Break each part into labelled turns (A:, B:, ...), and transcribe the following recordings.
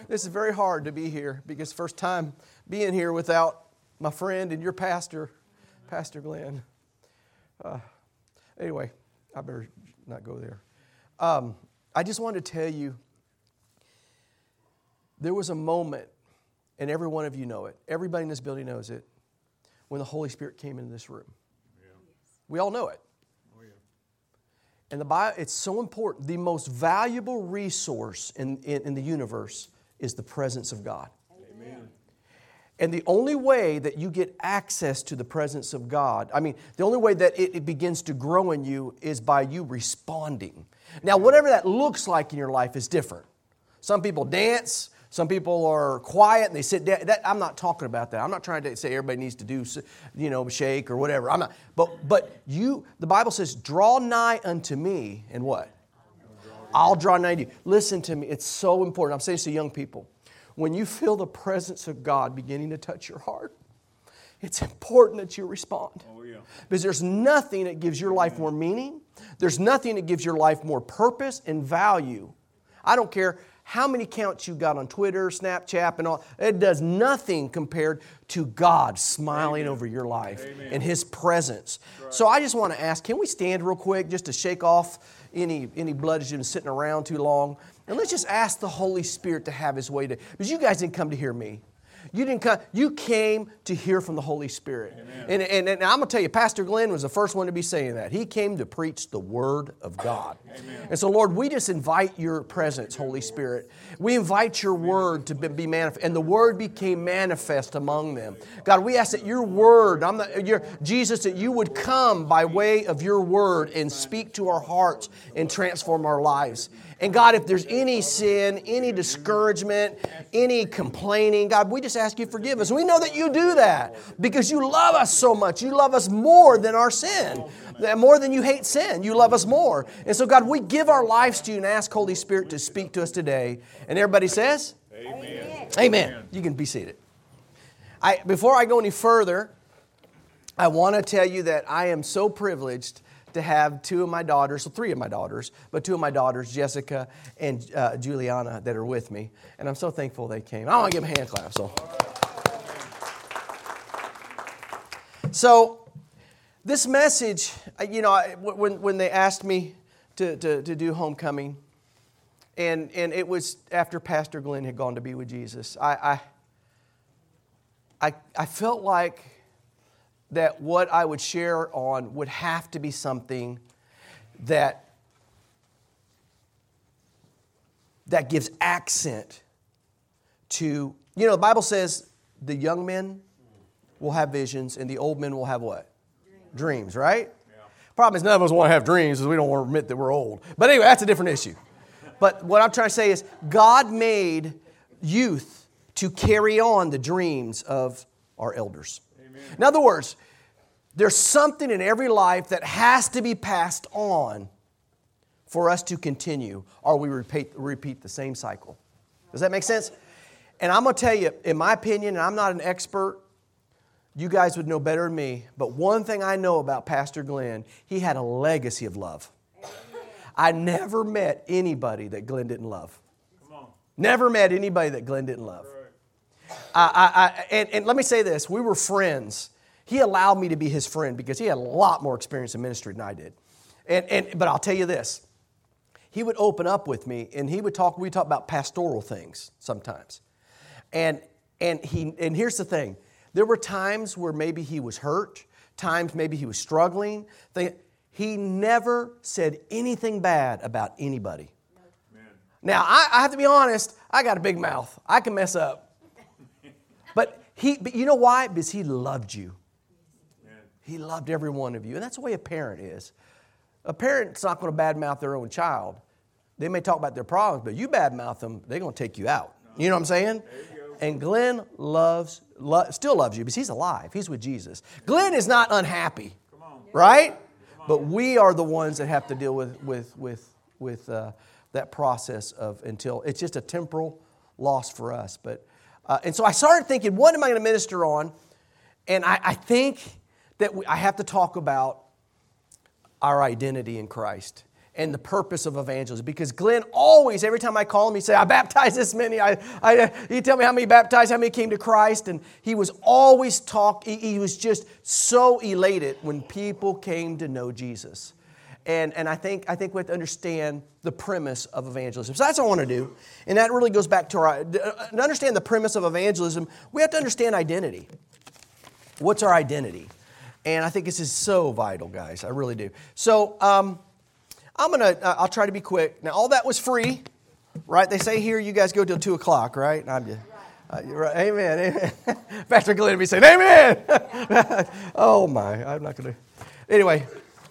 A: This is very hard to be here because first time being here without my friend and your pastor, Pastor Glenn. Anyway, I better not go there. I just wanted to tell you, there was a moment, and every one of you know it, everybody in this building knows it, when the Holy Spirit came into this room. Yeah. We all know it. Oh, yeah. And the Bible, it's so important. The most valuable resource in the universe is the presence of God. Amen. And the only way that you get access to the presence of God, the only way that it begins to grow in you is by you responding. Now, whatever that looks like in your life is different. Some people dance. Some people are quiet and they sit down. I'm not talking about that. I'm not trying to say everybody needs to do, shake or whatever. I'm not. But you, the Bible says, draw nigh unto me, and what? I'll draw nigh to you. Listen to me. It's so important. I'm saying this to young people. When you feel the presence of God beginning to touch your heart, it's important that you respond. Oh, yeah. Because there's nothing that gives your life more meaning. There's nothing that gives your life more purpose and value. I don't care how many counts you got on Twitter, Snapchat, and all. It does nothing compared to God smiling Amen. Over your life Amen. And His presence. Right. So I just want to ask, can we stand real quick just to shake off any blood that's been sitting around too long? And let's just ask the Holy Spirit to have His way. Because you guys didn't come to hear me. You didn't come. You came to hear from the Holy Spirit. And I'm going to tell you, Pastor Glenn was the first one to be saying that. He came to preach the Word of God. Amen. And so, Lord, we just invite your presence, Holy Spirit. We invite your Word to be manifest. And the Word became manifest among them. God, we ask that your Word, Jesus, that you would come by way of your Word and speak to our hearts and transform our lives. And God, if there's any sin, any discouragement, any complaining, God, we just ask you to forgive us. We know that you do that because you love us so much. You love us more than our sin. More than you hate sin. You love us more. And so, God, we give our lives to you and ask Holy Spirit to speak to us today. And everybody says? Amen. Amen. You can be seated. Before I go any further, I want to tell you that I am so privileged to have three of my daughters, but two of my daughters, Jessica and Juliana, that are with me. And I'm so thankful they came. I want to give them a hand clap. So this message, when they asked me to do homecoming, and it was after Pastor Glenn had gone to be with Jesus, I felt like that what I would share on would have to be something that gives accent to, the Bible says the young men will have visions and the old men will have what? Dreams, right? Yeah. Problem is none of us want to have dreams because we don't want to admit that we're old. But anyway, that's a different issue. But what I'm trying to say is God made youth to carry on the dreams of our elders. In other words, there's something in every life that has to be passed on for us to continue, or we repeat the same cycle. Does that make sense? And I'm going to tell you, in my opinion, and I'm not an expert, you guys would know better than me, but one thing I know about Pastor Glenn, he had a legacy of love. I never met anybody that Glenn didn't love. Never met anybody that Glenn didn't love. And let me say this, we were friends. He allowed me to be his friend because he had a lot more experience in ministry than I did. But I'll tell you this, he would open up with me and we'd talk about pastoral things sometimes. And here's the thing, there were times where maybe he was hurt, times maybe he was struggling. He never said anything bad about anybody. Now, I have to be honest, I got a big mouth. I can mess up. But you know why? Because he loved you. He loved every one of you. And that's the way a parent is. A parent's not going to badmouth their own child. They may talk about their problems, but you badmouth them, they're going to take you out. You know what I'm saying? And Glenn still loves you because he's alive. He's with Jesus. Glenn is not unhappy, right? But we are the ones that have to deal with that process until it's just a temporal loss for us. And so I started thinking, what am I going to minister on? And I think that I have to talk about our identity in Christ. and the purpose of evangelism. Because Glenn always, every time I call him, he'd say, I baptized this many. He'd tell me how many baptized, how many came to Christ. And he was always he was just so elated when people came to know Jesus. And I think we have to understand the premise of evangelism. So that's what I want to do. And that really goes back to to understand the premise of evangelism, we have to understand identity. What's our identity? And I think this is so vital, guys. I really do. So, I'll try to be quick. Now, all that was free, right? They say here you guys go till 2 o'clock, right? I'm just, right. Amen. Pastor Glenn be saying, amen. Oh, my. I'm not going to. Anyway,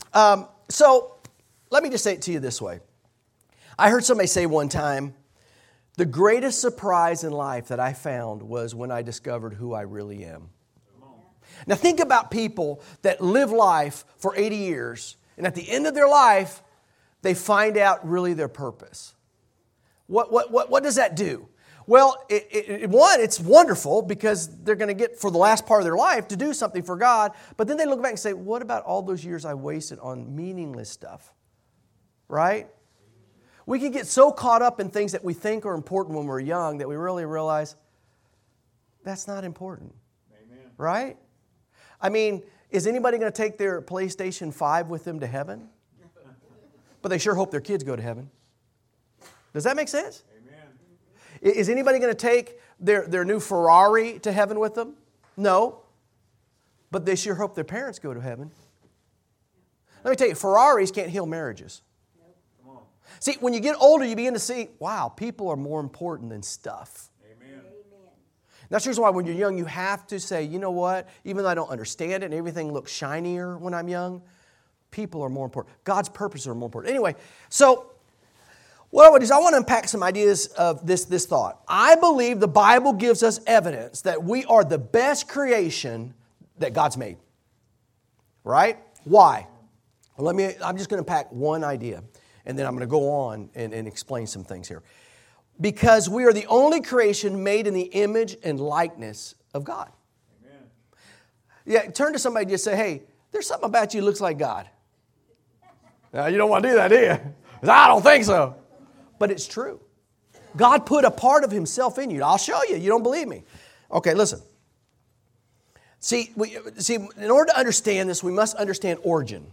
A: so let me just say it to you this way. I heard somebody say one time, the greatest surprise in life that I found was when I discovered who I really am. Now, think about people that live life for 80 years, and at the end of their life, they find out really their purpose. What does that do? Well, one, it's wonderful because they're going to get, for the last part of their life, to do something for God. But then they look back and say, what about all those years I wasted on meaningless stuff? Right? We can get so caught up in things that we think are important when we're young that we really realize that's not important. Amen. Right? I mean, is anybody going to take their PlayStation 5 with them to heaven? But they sure hope their kids go to heaven. Does that make sense? Amen. Is anybody going to take their new Ferrari to heaven with them? No. But they sure hope their parents go to heaven. Let me tell you, Ferraris can't heal marriages. Come on. See, when you get older, you begin to see, wow, people are more important than stuff. Amen. That's the reason why when you're young, you have to say, you know what? Even though I don't understand it and everything looks shinier when I'm young, people are more important. God's purposes are more important. Anyway, so what I want to do is I want to unpack some ideas of this thought. I believe the Bible gives us evidence that we are the best creation that God's made. Right? Why? Well, I'm just going to unpack one idea, and then I'm going to go on and explain some things here. Because we are the only creation made in the image and likeness of God. Amen. Yeah, turn to somebody and just say, hey, there's something about you that looks like God. Now, you don't want to do that, do you? I don't think so. But it's true. God put a part of Himself in you. I'll show you. You don't believe me. Okay, listen. See, in order to understand this, we must understand origin.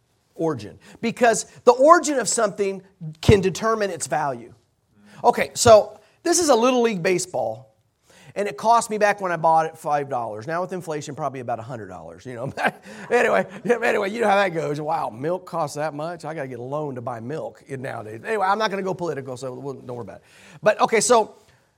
A: Because the origin of something can determine its value. Okay, so this is a Little League baseball. And it cost me back when I bought it $5. Now with inflation, probably about $100. You know. Anyway, you know how that goes. Wow, milk costs that much. I got to get a loan to buy milk nowadays. Anyway, I'm not going to go political, so don't worry about it. But okay, so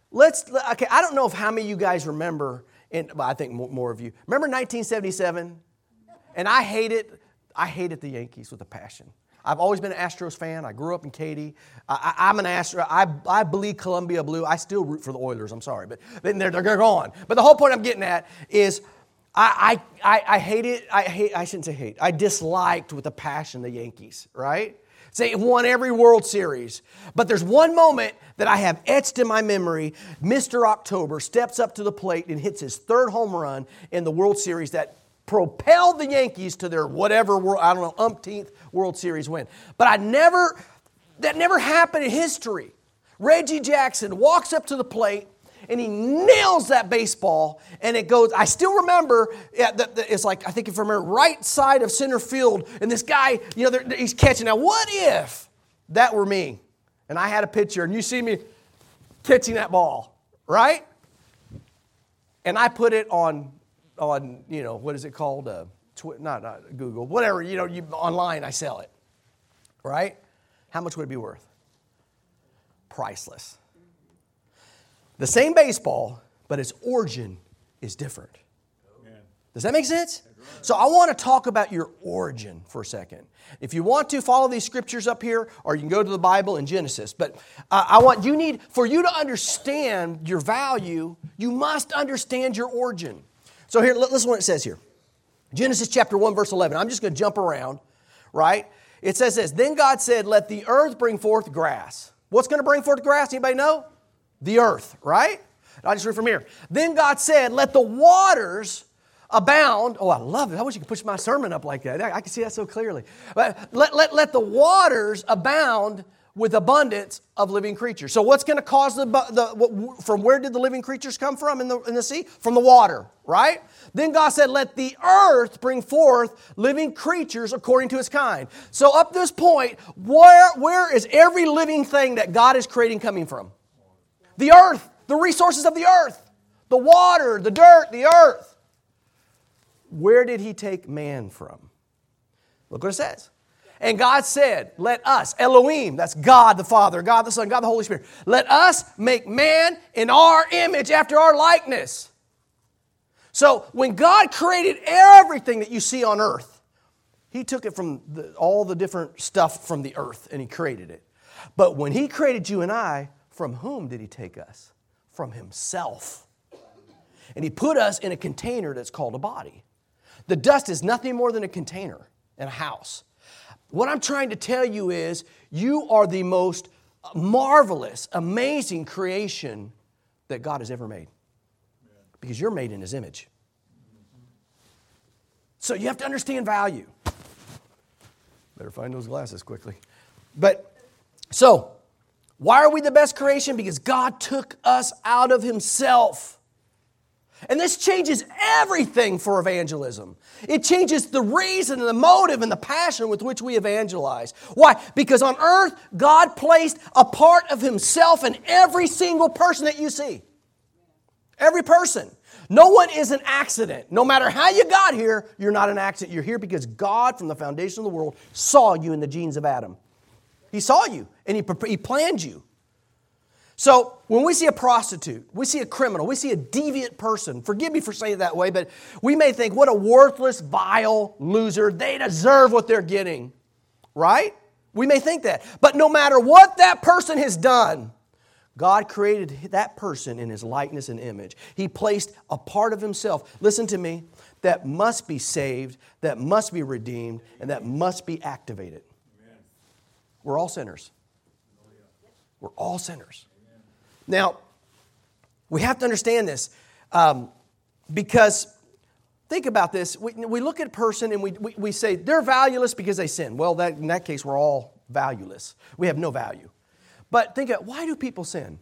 A: I don't know if how many of you guys remember. But I think more of you remember 1977. And I hated the Yankees with a passion. I've always been an Astros fan. I grew up in Katy. I'm an Astro. I believe Columbia Blue. I still root for the Oilers. I'm sorry, but they're gone. But the whole point I'm getting at is I hated. I shouldn't say hate. I disliked with a passion the Yankees. Right? They won every World Series. But there's one moment that I have etched in my memory. Mr. October steps up to the plate and hits his third home run in the World Series that propelled the Yankees to their whatever, umpteenth World Series win. But that never happened in history. Reggie Jackson walks up to the plate and he nails that baseball and it goes, I still remember, it's like, I think if I remember, right side of center field and this guy, he's catching. Now what if that were me and I had a pitcher and you see me catching that ball, right? And I put it on what is it called? Not Google, whatever, online I sell it, right? How much would it be worth? Priceless. The same baseball, but its origin is different. Does that make sense? So I want to talk about your origin for a second. If you want to follow these scriptures up here, or you can go to the Bible in Genesis. But for you to understand your value, you must understand your origin. So here, listen to what it says here. Genesis chapter 1, verse 11. I'm just going to jump around, right? It says this, then God said, let the earth bring forth grass. What's going to bring forth grass? Anybody know? The earth, right? I'll just read from here. Then God said, let the waters abound. Oh, I love it. I wish you could push my sermon up like that. I can see that so clearly. But let the waters abound with abundance of living creatures. So what's going to cause from where did the living creatures come from in the sea? From the water, right? Then God said, let the earth bring forth living creatures according to its kind. So up this point, where is every living thing that God is creating coming from? The earth, the resources of the earth, the water, the dirt, the earth. Where did He take man from? Look what it says. And God said, let us, Elohim, that's God the Father, God the Son, God the Holy Spirit, let us make man in our image after our likeness. So when God created everything that you see on earth, He took it from all the different stuff from the earth and He created it. But when He created you and I, from whom did He take us? From Himself. And He put us in a container that's called a body. The dust is nothing more than a container in a house. What I'm trying to tell you is you are the most marvelous, amazing creation that God has ever made. Because you're made in His image. So you have to understand value. Better find those glasses quickly. So, why are we the best creation? Because God took us out of Himself. And this changes everything for evangelism. It changes the reason and the motive and the passion with which we evangelize. Why? Because on earth, God placed a part of Himself in every single person that you see. Every person. No one is an accident. No matter how you got here, you're not an accident. You're here because God, from the foundation of the world, saw you in the genes of Adam. He saw you and He planned you. So when we see a prostitute, we see a criminal, we see a deviant person, forgive me for saying it that way, but we may think, what a worthless, vile loser. They deserve what they're getting, right? We may think that. But no matter what that person has done, God created that person in His likeness and image. He placed a part of Himself, listen to me, that must be saved, that must be redeemed, and that must be activated. Amen. We're all sinners. We're all sinners. Now, we have to understand this because think about this. We look at a person and we say they're valueless because they sin. Well, in that case, we're all valueless. We have no value. But think about, why do people sin?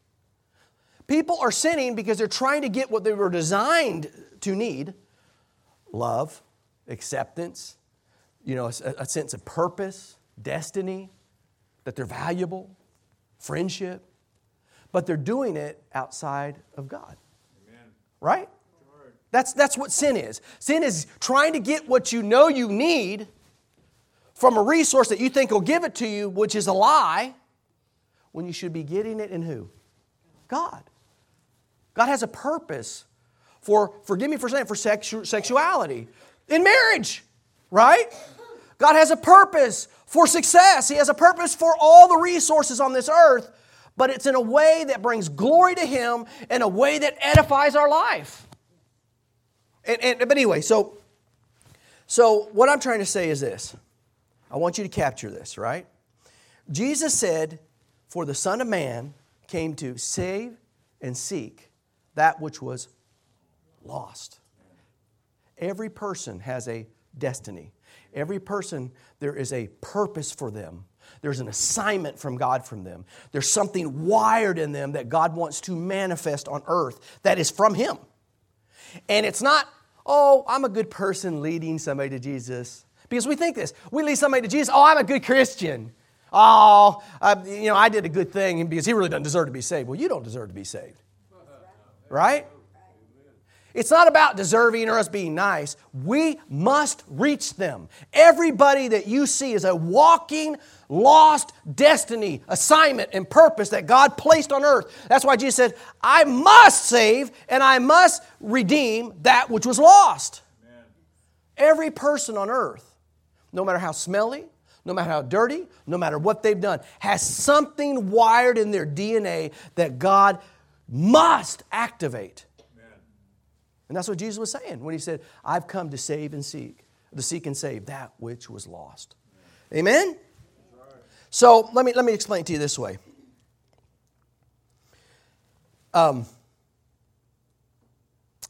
A: People are sinning because they're trying to get what they were designed to need. Love, acceptance, a sense of purpose, destiny, that they're valuable, friendship. But they're doing it outside of God. Amen. Right? That's what sin is. Sin is trying to get what you know you need from a resource that you think will give it to you, which is a lie, when you should be getting it in who? God. God has a purpose forgive me for saying, for sexuality. In marriage, right? God has a purpose for success. He has a purpose for all the resources on this earth. But it's in a way that brings glory to Him, in a way that edifies our life. But anyway, so what I'm trying to say is this. I want you to capture this, right? Jesus said, for the Son of Man came to save and seek that which was lost. Every person has a destiny. Every person, there is a purpose for them. There's an assignment from God from them. There's something wired in them that God wants to manifest on earth that is from Him. And it's not, I'm a good person leading somebody to Jesus. Because we think this. We lead somebody to Jesus. I'm a good Christian. I did a good thing because he really doesn't deserve to be saved. Well, you don't deserve to be saved. Right? It's not about deserving or us being nice. We must reach them. Everybody that you see is a walking, lost destiny, assignment, and purpose that God placed on earth. That's why Jesus said, I must save and I must redeem that which was lost. Amen. Every person on earth, no matter how smelly, no matter how dirty, no matter what they've done, has something wired in their DNA that God must activate. And that's what Jesus was saying when He said, I've come to save and seek, to seek and save that which was lost. Amen? So let me explain it to you this way.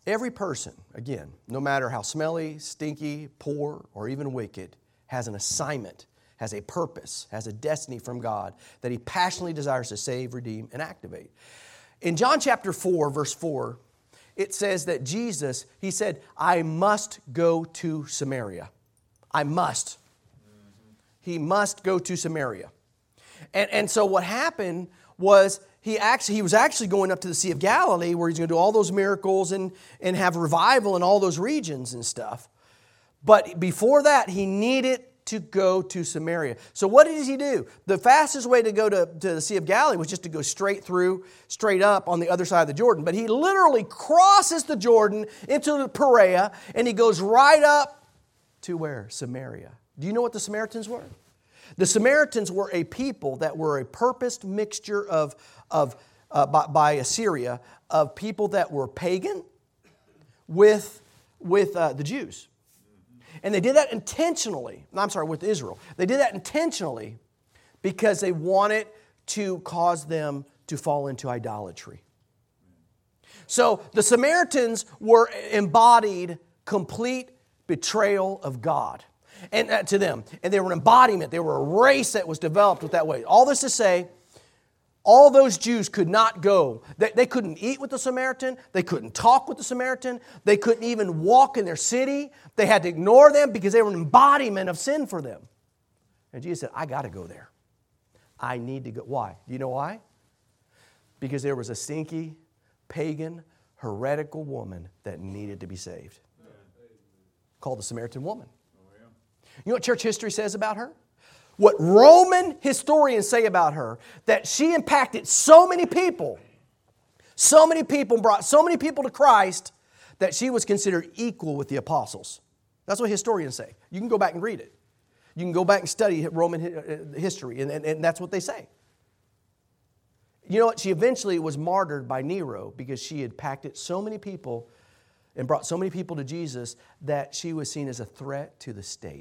A: Every person, again, no matter how smelly, stinky, poor, or even wicked, has an assignment, has a purpose, has a destiny from God that he passionately desires to save, redeem, and activate. In John chapter 4, verse 4, it says that Jesus, he said, I must go to Samaria. I must. He must go to Samaria. And so what happened was he was actually going up to the Sea of Galilee where he's going to do all those miracles and have revival in all those regions and stuff. But before that, he needed to go to Samaria. So what did he do? The fastest way to go to the Sea of Galilee was just to go straight up on the other side of the Jordan. But he literally crosses the Jordan into the Perea, and he goes right up to where? Samaria. Do you know what the Samaritans were? The Samaritans were a people that were a purposed mixture by Assyria of people that were pagan with the Jews. And they did that intentionally. With Israel. They did that intentionally because they wanted to cause them to fall into idolatry. So the Samaritans were embodied complete betrayal of God and to them. And they were an embodiment. They were a race that was developed with that way. All this to say, all those Jews could not go. They couldn't eat with the Samaritan. They couldn't talk with the Samaritan. They couldn't even walk in their city. They had to ignore them because they were an embodiment of sin for them. And Jesus said, I got to go there. I need to go. Why? Do you know why? Because there was a stinky, pagan, heretical woman that needed to be saved. Called the Samaritan woman. You know what church history says about her? What Roman historians say about her, that she impacted so many people, brought so many people to Christ, that she was considered equal with the apostles. That's what historians say. You can go back and read it. You can go back and study Roman history, and that's what they say. You know what? She eventually was martyred by Nero because she had impacted so many people and brought so many people to Jesus that she was seen as a threat to the state.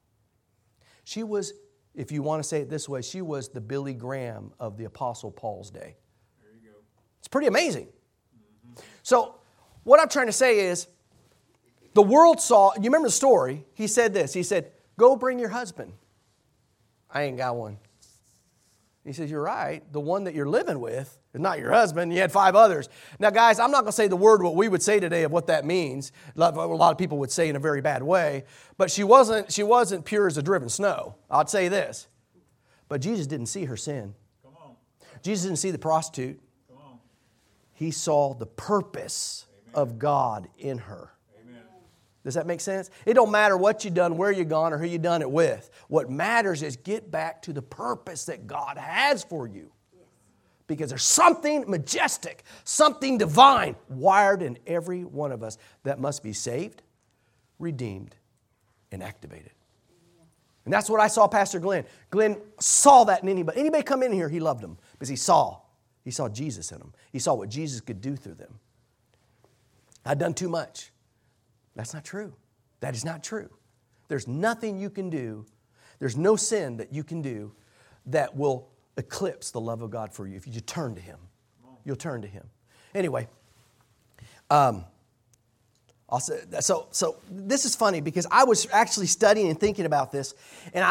A: She was, if you want to say it this way, she was the Billy Graham of the Apostle Paul's day. There you go. It's pretty amazing. Mm-hmm. So what I'm trying to say is, the world saw, you remember the story, he said this, he said, go bring your husband. I ain't got one. He says, you're right, the one that you're living with is not your husband, you had 5 others. Now guys, I'm not going to say the word what we would say today of what that means. A lot of people would say in a very bad way, but she wasn't pure as a driven snow. I'd say this. But Jesus didn't see her sin. Come on. Jesus didn't see the prostitute. Come on. He saw the purpose of God in her. Does that make sense? It don't matter what you've done, where you've gone, or who you've done it with. What matters is get back to the purpose that God has for you. Because there's something majestic, something divine wired in every one of us that must be saved, redeemed, and activated. And that's what I saw Pastor Glenn. Glenn saw that in anybody. Anybody come in here, he loved them because he saw Jesus in them. He saw what Jesus could do through them. I'd done too much. That's not true. That is not true. There's nothing you can do. There's no sin that you can do that will eclipse the love of God for you. If you just turn to Him, you'll turn to Him. Anyway, so this is funny because I was actually studying and thinking about this, and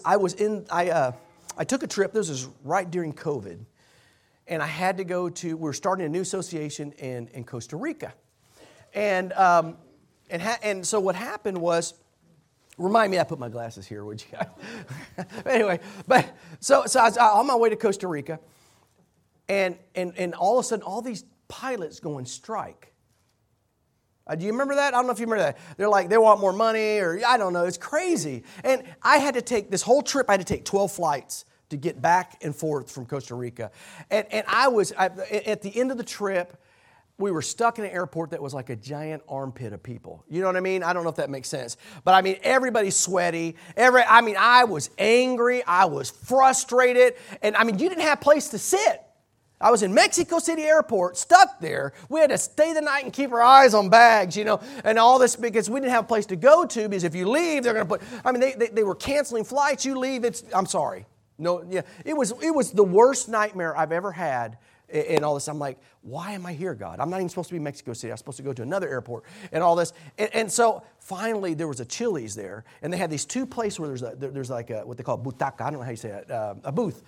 A: I took a trip. This was right during COVID, and I had to go to. We're starting a new association in Costa Rica, and so what happened was, remind me I put my glasses here, would you guys? Anyway, so I was on my way to Costa Rica, and all of a sudden, all these pilots go on strike. Do you remember that? I don't know if you remember that. They're like, they want more money, or I don't know. It's crazy. And I had to take, this whole trip, I had to take 12 flights to get back and forth from Costa Rica. And at the end of the trip, we were stuck in an airport that was like a giant armpit of people. You know what I mean? I don't know if that makes sense. But I mean, everybody's sweaty. I was angry. I was frustrated. And I mean, you didn't have a place to sit. I was in Mexico City Airport, stuck there. We had to stay the night and keep our eyes on bags, and all this because we didn't have a place to go to because if you leave, they're going to put, they were canceling flights. You leave, I'm sorry. No, yeah, it was the worst nightmare I've ever had and all this. I'm like, why am I here, God? I'm not even supposed to be in Mexico City. I'm supposed to go to another airport and all this. And so finally there was a Chili's there, and they had these two places where there's like what they call butaca. I don't know how you say it, a booth.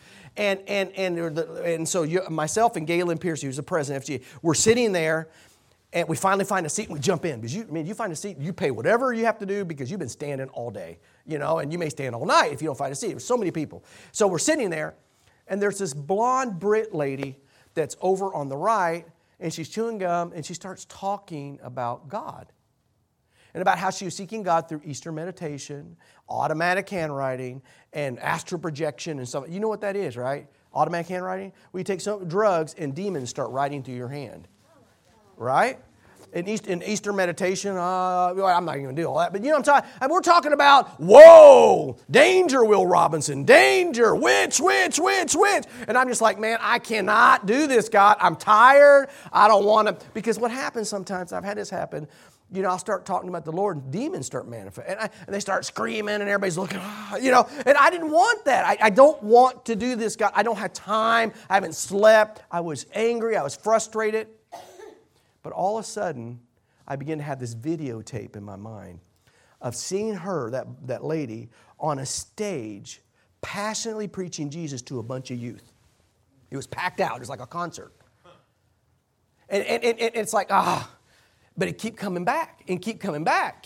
A: And so myself and Galen Pierce, who's the president of FGA, we're sitting there, and we finally find a seat and we jump in. Because you find a seat, you pay whatever you have to do because you've been standing all day, and you may stand all night if you don't find a seat. There's so many people. So we're sitting there, and there's this blonde Brit lady that's over on the right, and she's chewing gum, and she starts talking about God. And about how she was seeking God through Eastern meditation, automatic handwriting, and astral projection and stuff. You know what that is, right? Automatic handwriting? Well, you take some drugs and demons start writing through your hand. Right? In Eastern meditation, I'm not even going to do all that, but you know what I'm talking about? We're talking about, whoa, danger, Will Robinson, danger, witch. And I'm just like, man, I cannot do this, God. I'm tired. I don't want to. Because what happens sometimes, I've had this happen, I'll start talking about the Lord and demons start manifesting. And they start screaming and everybody's looking, and I didn't want that. I don't want to do this, God. I don't have time. I haven't slept. I was angry. I was frustrated. But all of a sudden, I began to have this videotape in my mind of seeing her, that lady, on a stage passionately preaching Jesus to a bunch of youth. It was packed out. It was like a concert. And it's like, but it keep coming back and keep coming back.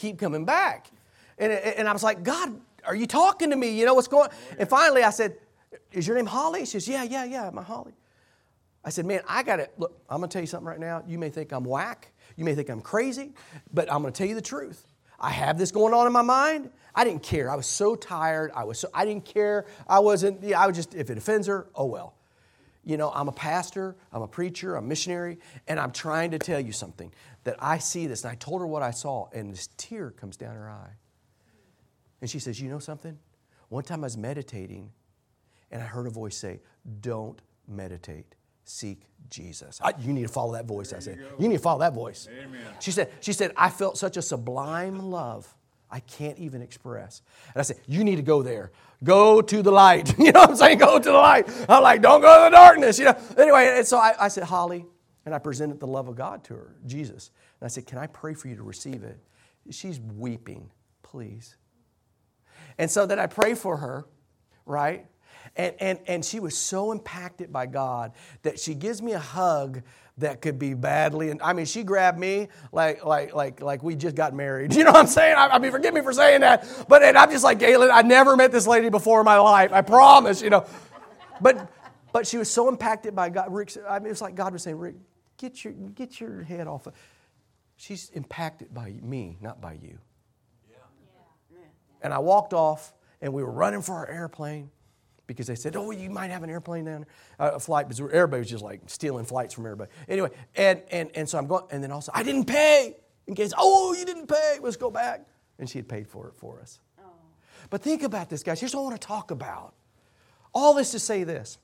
A: And I was like, God, are you talking to me? You know what's going on? And finally I said, is your name Holly? She says, yeah, my Holly. I said, man, look, I'm going to tell you something right now. You may think I'm whack. You may think I'm crazy, but I'm going to tell you the truth. I have this going on in my mind. I didn't care. I was so tired. I didn't care. I was just, if it offends her, oh well. I'm a pastor, I'm a preacher, I'm a missionary, and I'm trying to tell you something, that I see this. And I told her what I saw, and this tear comes down her eye. And she says, you know something? One time I was meditating, and I heard a voice say, don't meditate. Seek Jesus. You need to follow that voice, I said. You need to follow that voice.
B: Amen.
A: She said, I felt such a sublime love I can't even express. And I said, you need to go there. Go to the light. You know what I'm saying? Go to the light. I'm like, don't go to the darkness. Anyway, and so I said, Holly, and I presented the love of God to her, Jesus. And I said, can I pray for you to receive it? She's weeping, please. And so then I pray for her, right? And she was so impacted by God that she gives me a hug that could be badly. And I mean, she grabbed me like we just got married. You know what I'm saying? I mean, forgive me for saying that. But I'm just like, Galen, I never met this lady before in my life. I promise, But she was so impacted by God. Rick, I mean, it's like God was saying, Rick, get your head off. She's impacted by me, not by you. Yeah. And I walked off, and we were running for our airplane. Because they said, you might have an airplane down there, a flight, because everybody was just like stealing flights from everybody. Anyway, and so I'm going, and then also, I didn't pay. In case, you didn't pay, let's go back. And she had paid for it for us. Oh. But think about this, guys. Here's what I want to talk about. All this to say this.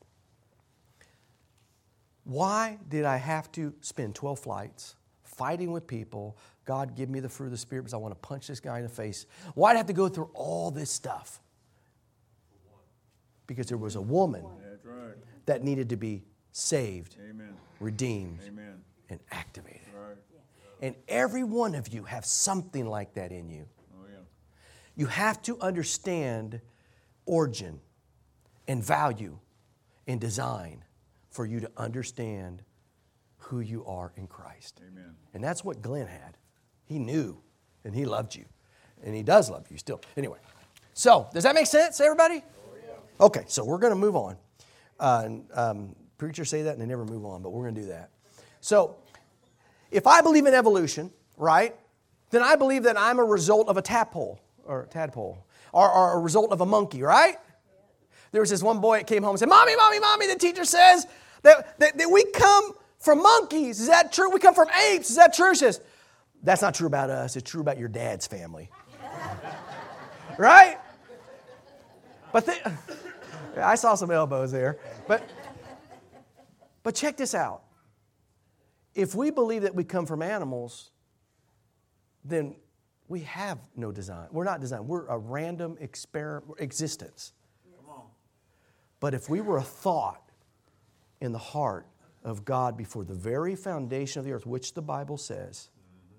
A: Why did I have to spend 12 flights fighting with people? God, give me the fruit of the Spirit because I want to punch this guy in the face. Why did I have to go through all this stuff? Because there was a woman that needed to be saved, Amen. Redeemed, Amen. And activated. Right. And every one of you have something like that in you. Oh, yeah. You have to understand origin and value and design for you to understand who you are in Christ. Amen. And that's what Glenn had. He knew and he loved you. And he does love you still. Anyway, so does that make sense, everybody? Okay, so we're going to move on. Preachers say that and they never move on, but we're going to do that. So, if I believe in evolution, right, then I believe that I'm a result of a tadpole, or a result of a monkey, right? There was this one boy that came home and said, Mommy, the teacher says that we come from monkeys. Is that true? We come from apes. Is that true? She says, that's not true about us. It's true about your dad's family. Right? But I saw some elbows there. But check this out. If we believe that we come from animals, then we have no design. We're not designed. We're a random existence. Come on. But if we were a thought in the heart of God before the very foundation of the earth, which the Bible says,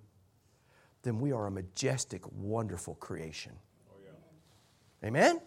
A: then we are a majestic, wonderful creation. Oh, yeah. Amen?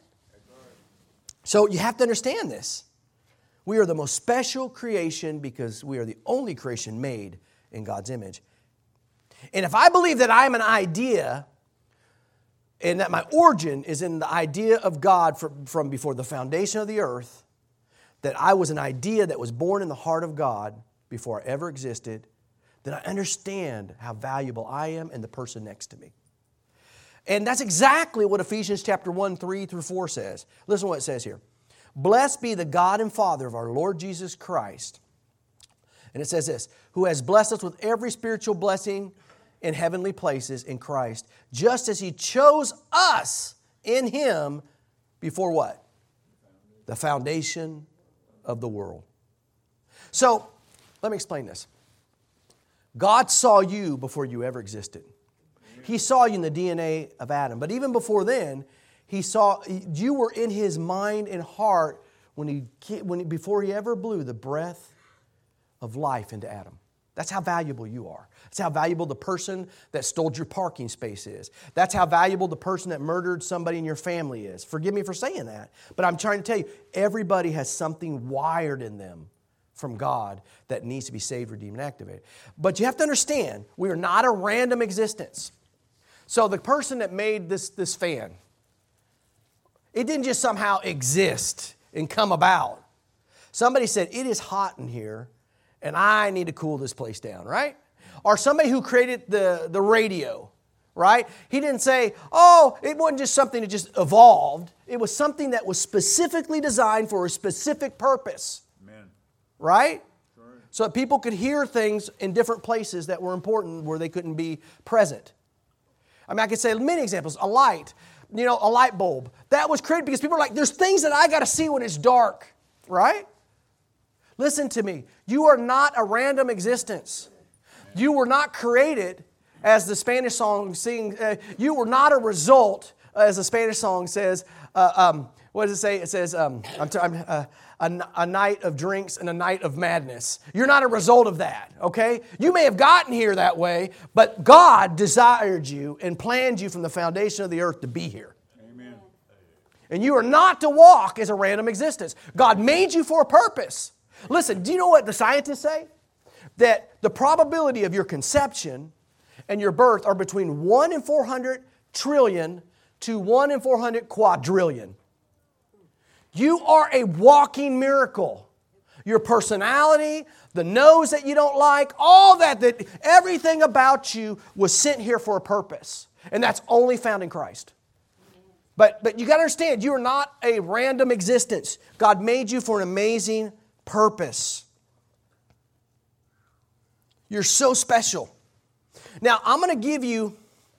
A: So you have to understand this. We are the most special creation because we are the only creation made in God's image. And if I believe that I am an idea and that my origin is in the idea of God from before the foundation of the earth, that I was an idea that was born in the heart of God before I ever existed, then I understand how valuable I am and the person next to me. And that's exactly what Ephesians chapter 1, 3 through 4 says. Listen to what it says here. Blessed be the God and Father of our Lord Jesus Christ. And it says this, who has blessed us with every spiritual blessing in heavenly places in Christ, just as He chose us in Him before what? The foundation of the world. So, let me explain this. God saw you before you ever existed. He saw you in the DNA of Adam. But even before then, He saw you were in His mind and heart before He ever blew the breath of life into Adam. That's how valuable you are. That's how valuable the person that stole your parking space is. That's how valuable the person that murdered somebody in your family is. Forgive me for saying that, but I'm trying to tell you, everybody has something wired in them from God that needs to be saved, redeemed, and activated. But you have to understand, we are not a random existence. So the person that made this fan, it didn't just somehow exist and come about. Somebody said, it is hot in here, and I need to cool this place down, right? Or somebody who created the radio, right? He didn't say, oh, it wasn't just something that just evolved. It was something that was specifically designed for a specific purpose. Amen. Right? Sure. So that people could hear things in different places that were important where they couldn't be present. I mean, I could say many examples. A light, a light bulb. That was created because people are like, there's things that I got to see when it's dark, right? Listen to me. You are not a random existence. You were not created, as the Spanish song sings. You were not a result, as the Spanish song says. What does it say? It says, a night of drinks and a night of madness. You're not a result of that, okay? You may have gotten here that way, but God desired you and planned you from the foundation of the earth to be here. Amen. And you are not to walk as a random existence. God made you for a purpose. Listen, do you know what the scientists say? That the probability of your conception and your birth are between 1 in 400 trillion to 1 in 400 quadrillion. You are a walking miracle. Your personality, the nose that you don't like, all that everything about you was sent here for a purpose. And that's only found in Christ. But you got to understand, you are not a random existence. God made you for an amazing purpose. You're so special. Now, I'm going to give you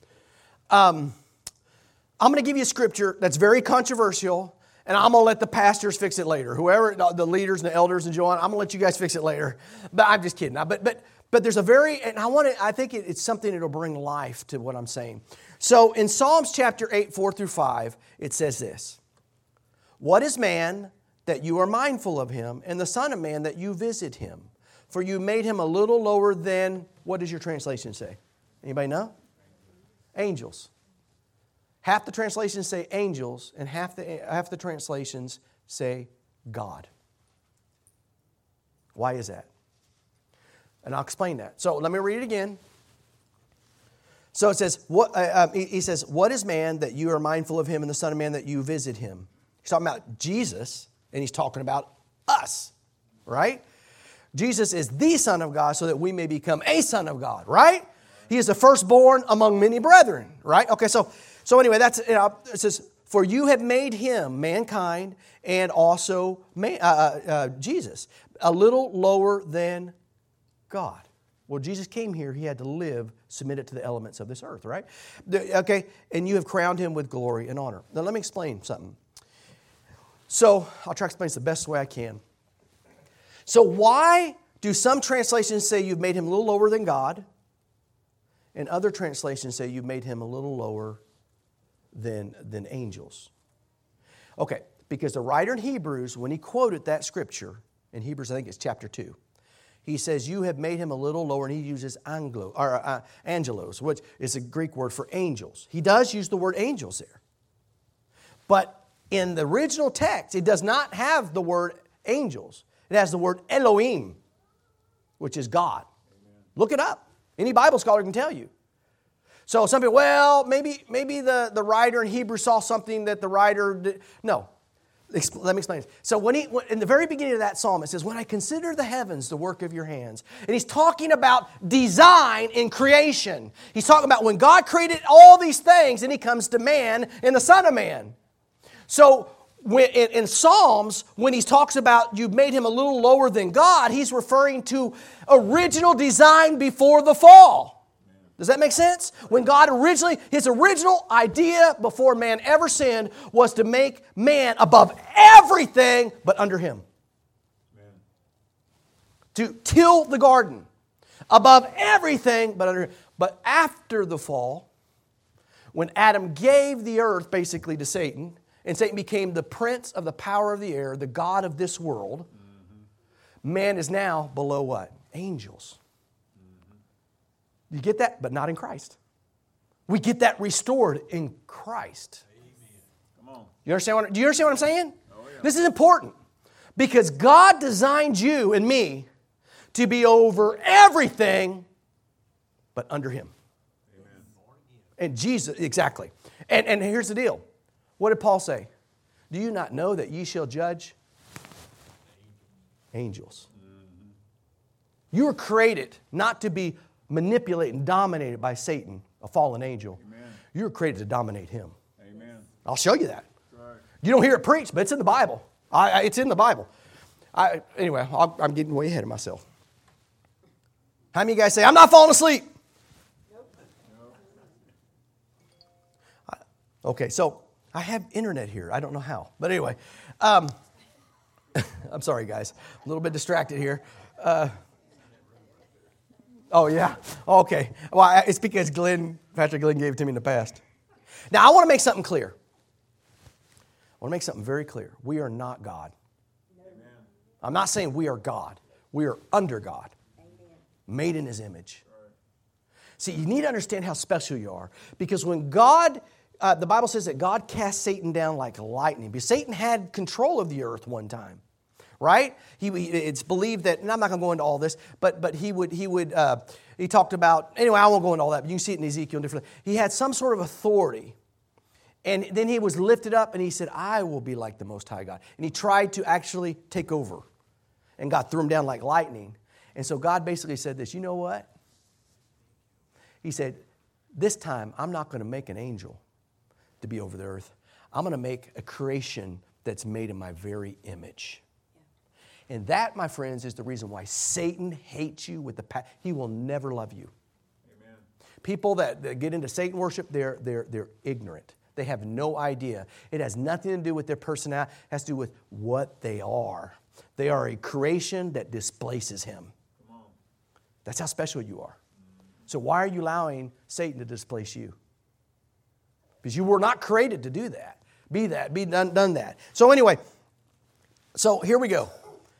A: a scripture that's very controversial, and I'm going to let the pastors fix it later. Whoever, the leaders and the elders and Joanne, I'm going to let you guys fix it later. But I'm just kidding. But there's I think it's something that'll bring life to what I'm saying. So in Psalms chapter 8, 4 through 5, it says this. What is man that you are mindful of him, and the son of man that you visit him? For you made him a little lower than, what does your translation say? Anybody know? Angels. Half the translations say angels, and half the translations say God. Why is that? And I'll explain that. So let me read it again. So it says, he says, what is man that you are mindful of him, and the son of man that you visit him? He's talking about Jesus, and he's talking about us, right? Jesus is the Son of God so that we may become a son of God, right? He is the firstborn among many brethren, right? Okay, so anyway, that's it says, for you have made him, mankind, and also Jesus, a little lower than God. Well, Jesus came here, he had to live submitted to the elements of this earth, right? Okay, and you have crowned him with glory and honor. Now, let me explain something. So, I'll try to explain this the best way I can. So why do some translations say you've made him a little lower than God, and other translations say you've made him a little lower than angels? Okay, because the writer in Hebrews, when he quoted that scripture, in Hebrews I think it's chapter 2, he says, you have made him a little lower, and he uses angelos, which is a Greek word for angels. He does use the word angels there. But in the original text, it does not have the word angels. It has the word Elohim, which is God. Amen. Look it up. Any Bible scholar can tell you. So some people, well, maybe the writer in Hebrew saw something that the writer did. No. Let me explain this. So in the very beginning of that psalm, it says, when I consider the heavens, the work of your hands. And he's talking about design in creation. He's talking about when God created all these things, and he comes to man and the Son of Man. So in Psalms, when he talks about you've made him a little lower than God, he's referring to original design before the fall. Does that make sense? When God his original idea before man ever sinned was to make man above everything but under him. Amen. To till the garden above everything but under him. But after the fall, when Adam gave the earth basically to Satan, and Satan became the prince of the power of the air, the god of this world, man is now below what? Angels. You get that? But not in Christ. We get that restored in Christ. Come on. Do you understand what I'm saying? Oh, yeah. This is important. Because God designed you and me to be over everything but under him. Amen. And Jesus, exactly. And here's the deal. What did Paul say? Do you not know that ye shall judge angels? You were created not to be manipulated and dominated by Satan, a fallen angel. Amen. You were created to dominate him. Amen. I'll show you that. Right. You don't hear it preached, but it's in the Bible. It's in the Bible. Anyway, I'm getting way ahead of myself. How many of you guys say, I'm not falling asleep? Nope. Okay, so I have internet here. I don't know how. But anyway, I'm sorry, guys. A little bit distracted here. Oh, yeah? Okay. Well, it's because Patrick Glenn gave it to me in the past. Now, I want to make something clear. I want to make something very clear. We are not God. Amen. I'm not saying we are God. We are under God. Amen. Made in his image. Right. See, you need to understand how special you are. Because when God, the Bible says that God cast Satan down like lightning. Because Satan had control of the earth one time. Right? It's believed that, and I'm not going to go into all this, but he talked about, anyway, I won't go into all that, but you can see it in Ezekiel and different. He had some sort of authority, and then he was lifted up, and he said, I will be like the Most High God. And he tried to actually take over, and God threw him down like lightning. And so God basically said this, you know what? He said, this time, I'm not going to make an angel to be over the earth. I'm going to make a creation that's made in my very image. And that, my friends, is the reason why Satan hates you with he will never love you. Amen. People that get into Satan worship, they're ignorant. They have no idea. It has nothing to do with their personality. It has to do with what they are. They are a creation that displaces him. Come on. That's how special you are. So why are you allowing Satan to displace you? Because you were not created to do that. Be done that. So anyway, so here we go.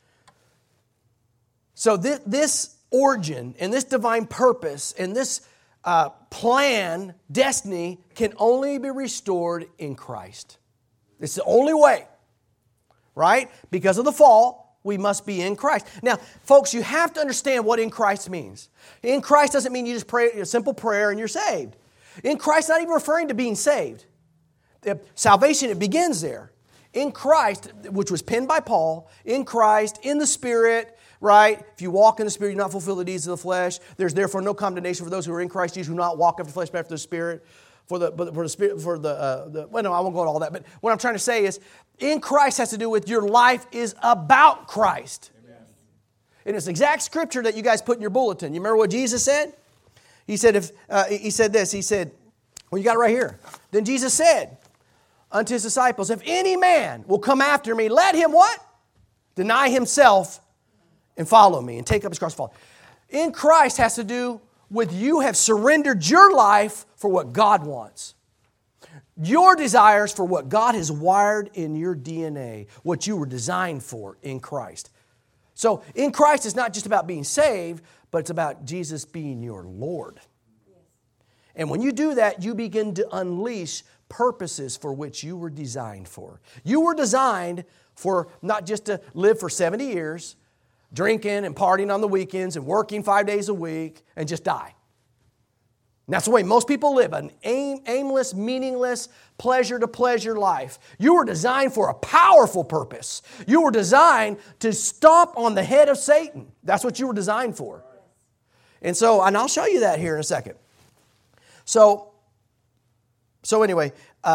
A: So this origin and this divine purpose and this plan, destiny, can only be restored in Christ. It's the only way, right? Because of the fall, we must be in Christ. Now, folks, you have to understand what in Christ means. In Christ doesn't mean you just pray a simple prayer and you're saved. In Christ, not even referring to being saved. Salvation, it begins there. In Christ, which was penned by Paul, in Christ, in the Spirit, right? If you walk in the Spirit, you do not fulfill the deeds of the flesh. There's therefore no condemnation for those who are in Christ Jesus, who do not walk after the flesh, but after the Spirit. I won't go into all that. But what I'm trying to say is, in Christ has to do with your life is about Christ. Amen. And it's the exact scripture that you guys put in your bulletin. You remember what Jesus said? He said, well, you got it right here. Then Jesus said unto his disciples, if any man will come after me, let him what? Deny himself and follow me, and take up his cross and follow. In Christ has to do with you have surrendered your life for what God wants. Your desires for what God has wired in your DNA, what you were designed for in Christ. So in Christ, it's not just about being saved, but it's about Jesus being your Lord. And when you do that, you begin to unleash purposes for which you were designed for. You were designed for not just to live for 70 years, drinking and partying on the weekends and working 5 days a week and just die. And that's the way most people live, an aimless, meaningless, pleasure-to-pleasure life. You were designed for a powerful purpose. You were designed to stomp on the head of Satan. That's what you were designed for. And I'll show you that here in a second. So anyway,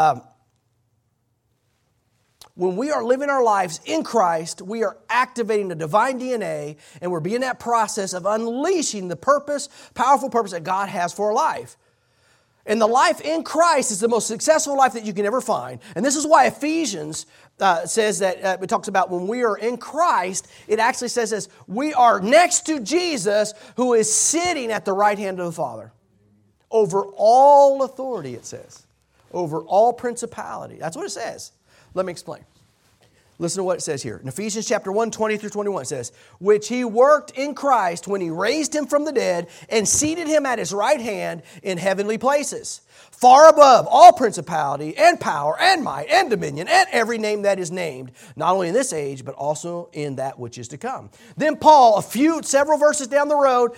A: when we are living our lives in Christ, we are activating the divine DNA, and we're being that process of unleashing the purpose, powerful purpose that God has for our life. And the life in Christ is the most successful life that you can ever find. And this is why Ephesians says that, it talks about when we are in Christ, it actually says this, we are next to Jesus who is sitting at the right hand of the Father. Over all authority, it says. Over all principality. That's what it says. Let me explain. Listen to what it says here. In Ephesians chapter 1, 20 through 21, it says, which he worked in Christ when he raised him from the dead and seated him at his right hand in heavenly places, far above all principality and power and might and dominion and every name that is named, not only in this age, but also in that which is to come. Then Paul, several verses down the road,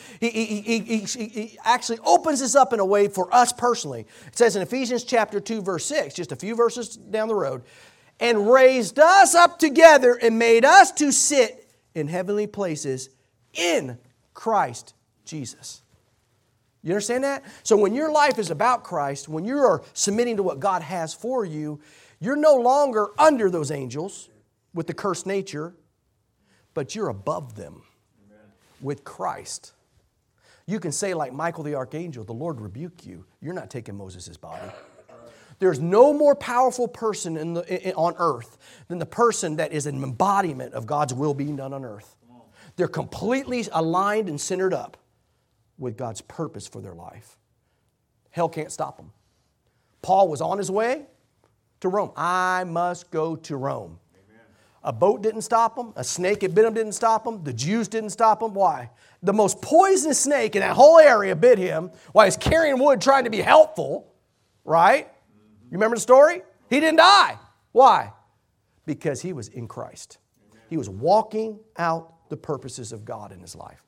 A: he actually opens this up in a way for us personally. It says in Ephesians chapter 2, verse 6, just a few verses down the road, and raised us up together and made us to sit in heavenly places in Christ Jesus. You understand that? So when your life is about Christ, when you are submitting to what God has for you, you're no longer under those angels with the cursed nature, but you're above them with Christ. You can say like Michael the archangel, the Lord rebuke you. You're not taking Moses' body. There's no more powerful person on earth than the person that is an embodiment of God's will being done on earth. They're completely aligned and centered up with God's purpose for their life. Hell can't stop them. Paul was on his way to Rome. I must go to Rome. Amen. A boat didn't stop him. A snake that bit him didn't stop him. The Jews didn't stop him. Why? The most poisonous snake in that whole area bit him while he's carrying wood trying to be helpful. Right? You remember the story? He didn't die. Why? Because he was in Christ. He was walking out the purposes of God in his life.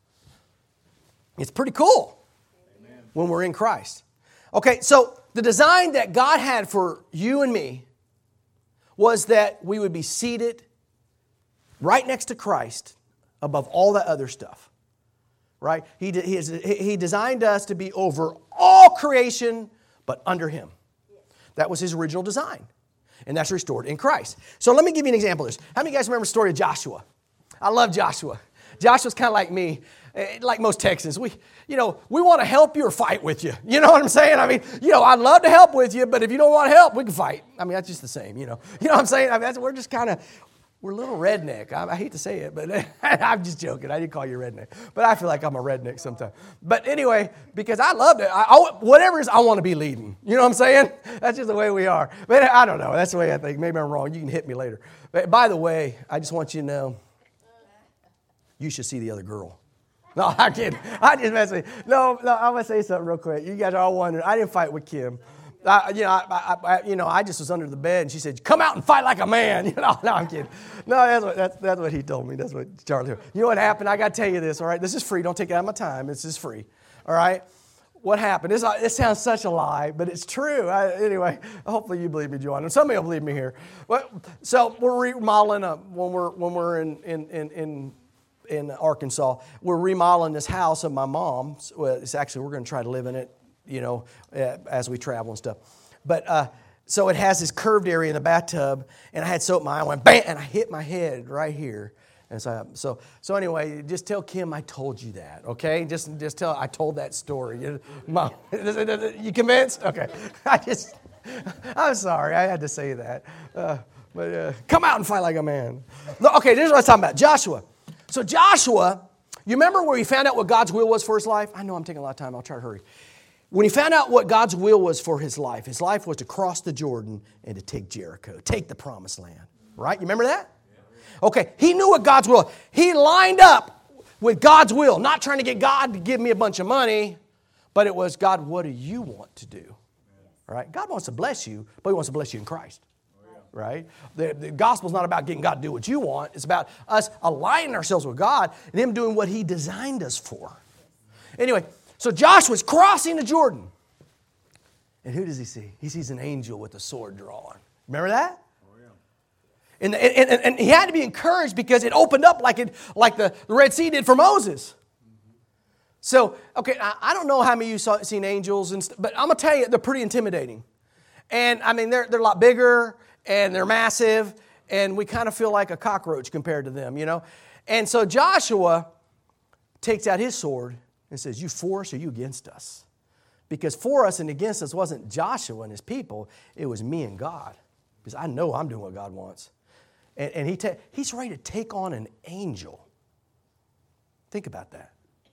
A: It's pretty cool when we're in Christ. Okay, so the design that God had for you and me was that we would be seated right next to Christ above all that other stuff. Right? He designed us to be over all creation but under Him. That was His original design. And that's restored in Christ. So let me give you an example of this. How many of you guys remember the story of Joshua? I love Joshua. Joshua's kind of like me, like most Texans. We want to help you or fight with you. You know what I'm saying? I mean, I'd love to help with you, but if you don't want help, we can fight. I mean, that's just the same, You know what I'm saying? I mean, we're just kind of, we're a little redneck. I hate to say it, but I'm just joking. I didn't call you redneck. But I feel like I'm a redneck sometimes. But anyway, because I love it. Whatever it is, I want to be leading. You know what I'm saying? That's just the way we are. But I don't know. That's the way I think. Maybe I'm wrong. You can hit me later. But by the way, I just want you to know, you should see the other girl. No, I'm kidding. I just messing with you. No, I'm going to say something real quick. You guys are all wondering. I didn't fight with Kim. I just was under the bed, and she said, "Come out and fight like a man." No, I'm kidding. No, that's what he told me. That's what Charlie told me. You know what happened? I got to tell you this, all right? This is free. Don't take it out of my time. This is free, all right? What happened? This sounds such a lie, but it's true. Anyway, hopefully you believe me, Joanna. Somebody will believe me here. So we're remodeling when we're in Arkansas. We're remodeling this house of my mom's. Well, it's actually, we're going to try to live in it, as we travel and stuff. But so it has this curved area in the bathtub, and I had soap in my eye, I went bam, and I hit my head right here. And so anyway, just tell Kim I told you that, okay? Just tell I told that story. Mom, you convinced? Okay. I'm sorry, I had to say that. But come out and fight like a man. Okay, this is what I was talking about. Joshua. So Joshua, you remember where he found out what God's will was for his life? I know I'm taking a lot of time. I'll try to hurry. When he found out what God's will was for his life was to cross the Jordan and to take Jericho, take the promised land. Right? You remember that? Okay, he knew what God's will. He lined up with God's will, not trying to get God to give me a bunch of money, but it was, God, what do you want to do? Right? God wants to bless you, but he wants to bless you in Christ. Right? The gospel's not about getting God to do what you want. It's about us aligning ourselves with God and him doing what he designed us for. Anyway, so Joshua's crossing the Jordan. And who does he see? He sees an angel with a sword drawn. Remember that? Oh, yeah. And he had to be encouraged because it opened up like the Red Sea did for Moses. So, okay, I don't know how many of you have seen angels, but I'm going to tell you, they're pretty intimidating. And, I mean, they're a lot bigger, and they're massive, and we kind of feel like a cockroach compared to them, you know. And so Joshua takes out his sword and says, you for us or you against us? Because for us and against us wasn't Joshua and his people, it was me and God. Because I know I'm doing what God wants. And he's ready to take on an angel. Think about that.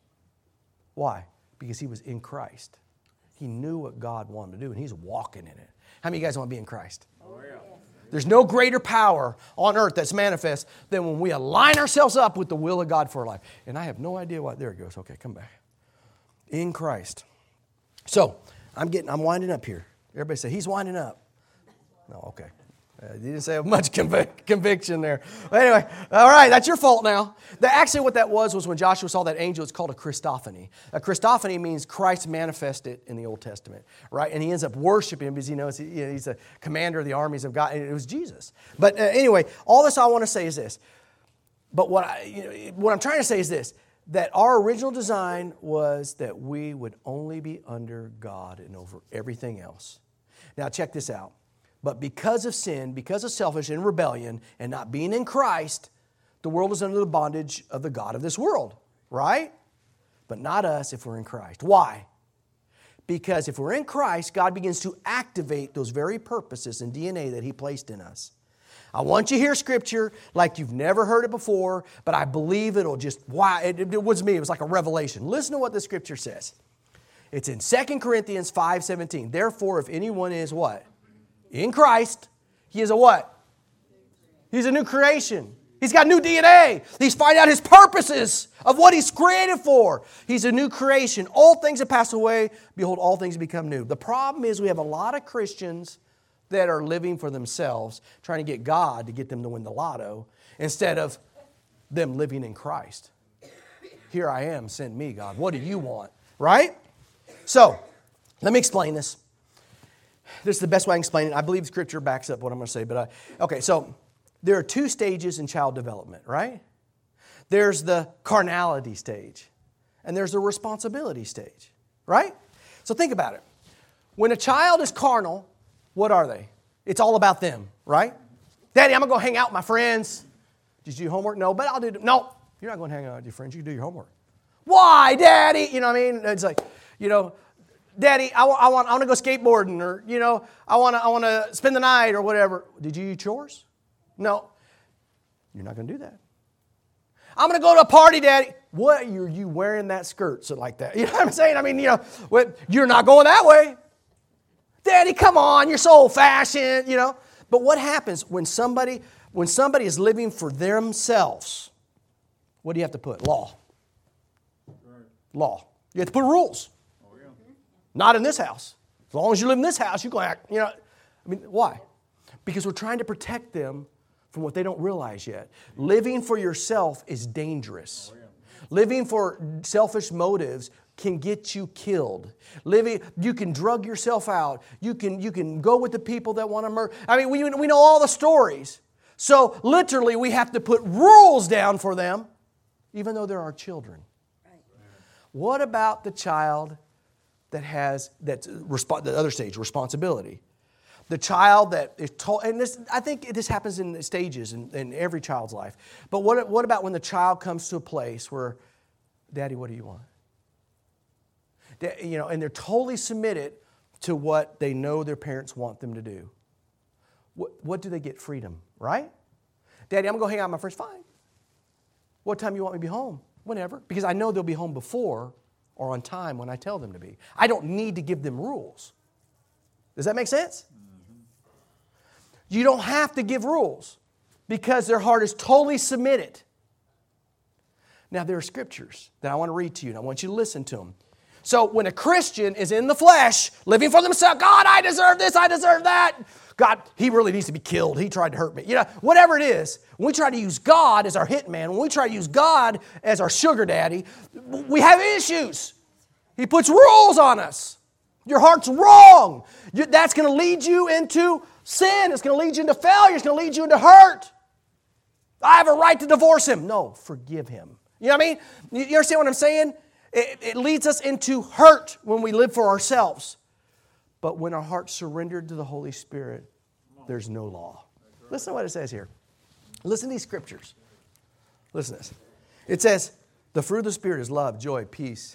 A: Why? Because he was in Christ. He knew what God wanted to do, and he's walking in it. How many of you guys want to be in Christ? Oh, yeah. There's no greater power on earth that's manifest than when we align ourselves up with the will of God for our life. And I have no idea why. There it goes. Okay, come back. In Christ. So, I'm winding up here. Everybody say, he's winding up. No, okay. You didn't say much conviction there. But anyway, all right, that's your fault now. Actually, what that was when Joshua saw that angel, it's called a Christophany. A Christophany means Christ manifested in the Old Testament, right? And he ends up worshiping him because he knows he's the commander of the armies of God, and it was Jesus. But anyway, all this I want to say is this. But what I'm trying to say is this, that our original design was that we would only be under God and over everything else. Now, check this out. But because of sin, because of selfishness and rebellion, and not being in Christ, the world is under the bondage of the God of this world, right? But not us if we're in Christ. Why? Because if we're in Christ, God begins to activate those very purposes and DNA that he placed in us. I want you to hear Scripture like you've never heard it before, but I believe it'll just, wow, it was me. It was like a revelation. Listen to what the Scripture says. It's in 2 Corinthians 5:17. Therefore, if anyone is what? In Christ, he is a what? He's a new creation. He's got new DNA. He's finding out his purposes of what he's created for. He's a new creation. Old things have passed away. Behold, all things become new. The problem is we have a lot of Christians that are living for themselves, trying to get God to get them to win the lotto, instead of them living in Christ. Here I am, send me, God. What do you want? Right? So, let me explain this. This is the best way I can explain it. I believe Scripture backs up what I'm going to say. But okay, so there are two stages in child development, right? There's the carnality stage, and there's the responsibility stage, right? So think about it. When a child is carnal, what are they? It's all about them, right? Daddy, I'm going to go hang out with my friends. Did you do homework? No, but I'll do it. No, you're not going to hang out with your friends. You can do your homework. Why, Daddy? You know what I mean? It's like, Daddy, I want to go skateboarding, or I want to spend the night or whatever. Did you do chores? No, you're not going to do that. I'm going to go to a party, Daddy. What are you wearing that skirt so like that? You know what I'm saying? I mean, you're not going that way. Daddy, come on, you're so old-fashioned, But what happens when somebody is living for themselves? What do you have to put? Law. Law. You have to put rules. Not in this house. As long as you live in this house, you're going to act, why? Because we're trying to protect them from what they don't realize yet. Living for yourself is dangerous. Living for selfish motives can get you killed. You can drug yourself out. You can go with the people that want to murder. We know all the stories. So literally, we have to put rules down for them, even though they're our children. Right. What about the child that has the other stage, responsibility? The child that is told, and I think this happens in stages in every child's life. But what about when the child comes to a place where, Daddy, what do you want? And they're totally submitted to what they know their parents want them to do. What do they get? Freedom, right? Daddy, I'm going to go hang out with my friends. Fine. What time you want me to be home? Whenever. Because I know they'll be home before or on time when I tell them to be. I don't need to give them rules. Does that make sense? Mm-hmm. You don't have to give rules. because their heart is totally submitted. Now, there are scriptures that I want to read to you, and I want you to listen to them. So when a Christian is in the flesh, living for themselves, God, I deserve this, I deserve that. God, he really needs to be killed. He tried to hurt me. Whatever it is, when we try to use God as our hitman, when we try to use God as our sugar daddy, we have issues. He puts rules on us. Your heart's wrong. That's going to lead you into sin. It's going to lead you into failure. It's going to lead you into hurt. I have a right to divorce him. No, forgive him. You know what I mean? You understand what I'm saying? It leads us into hurt when we live for ourselves. But when our heart's surrendered to the Holy Spirit, there's no law. Listen to what it says here. Listen to these scriptures. Listen to this. It says, the fruit of the Spirit is love, joy, peace.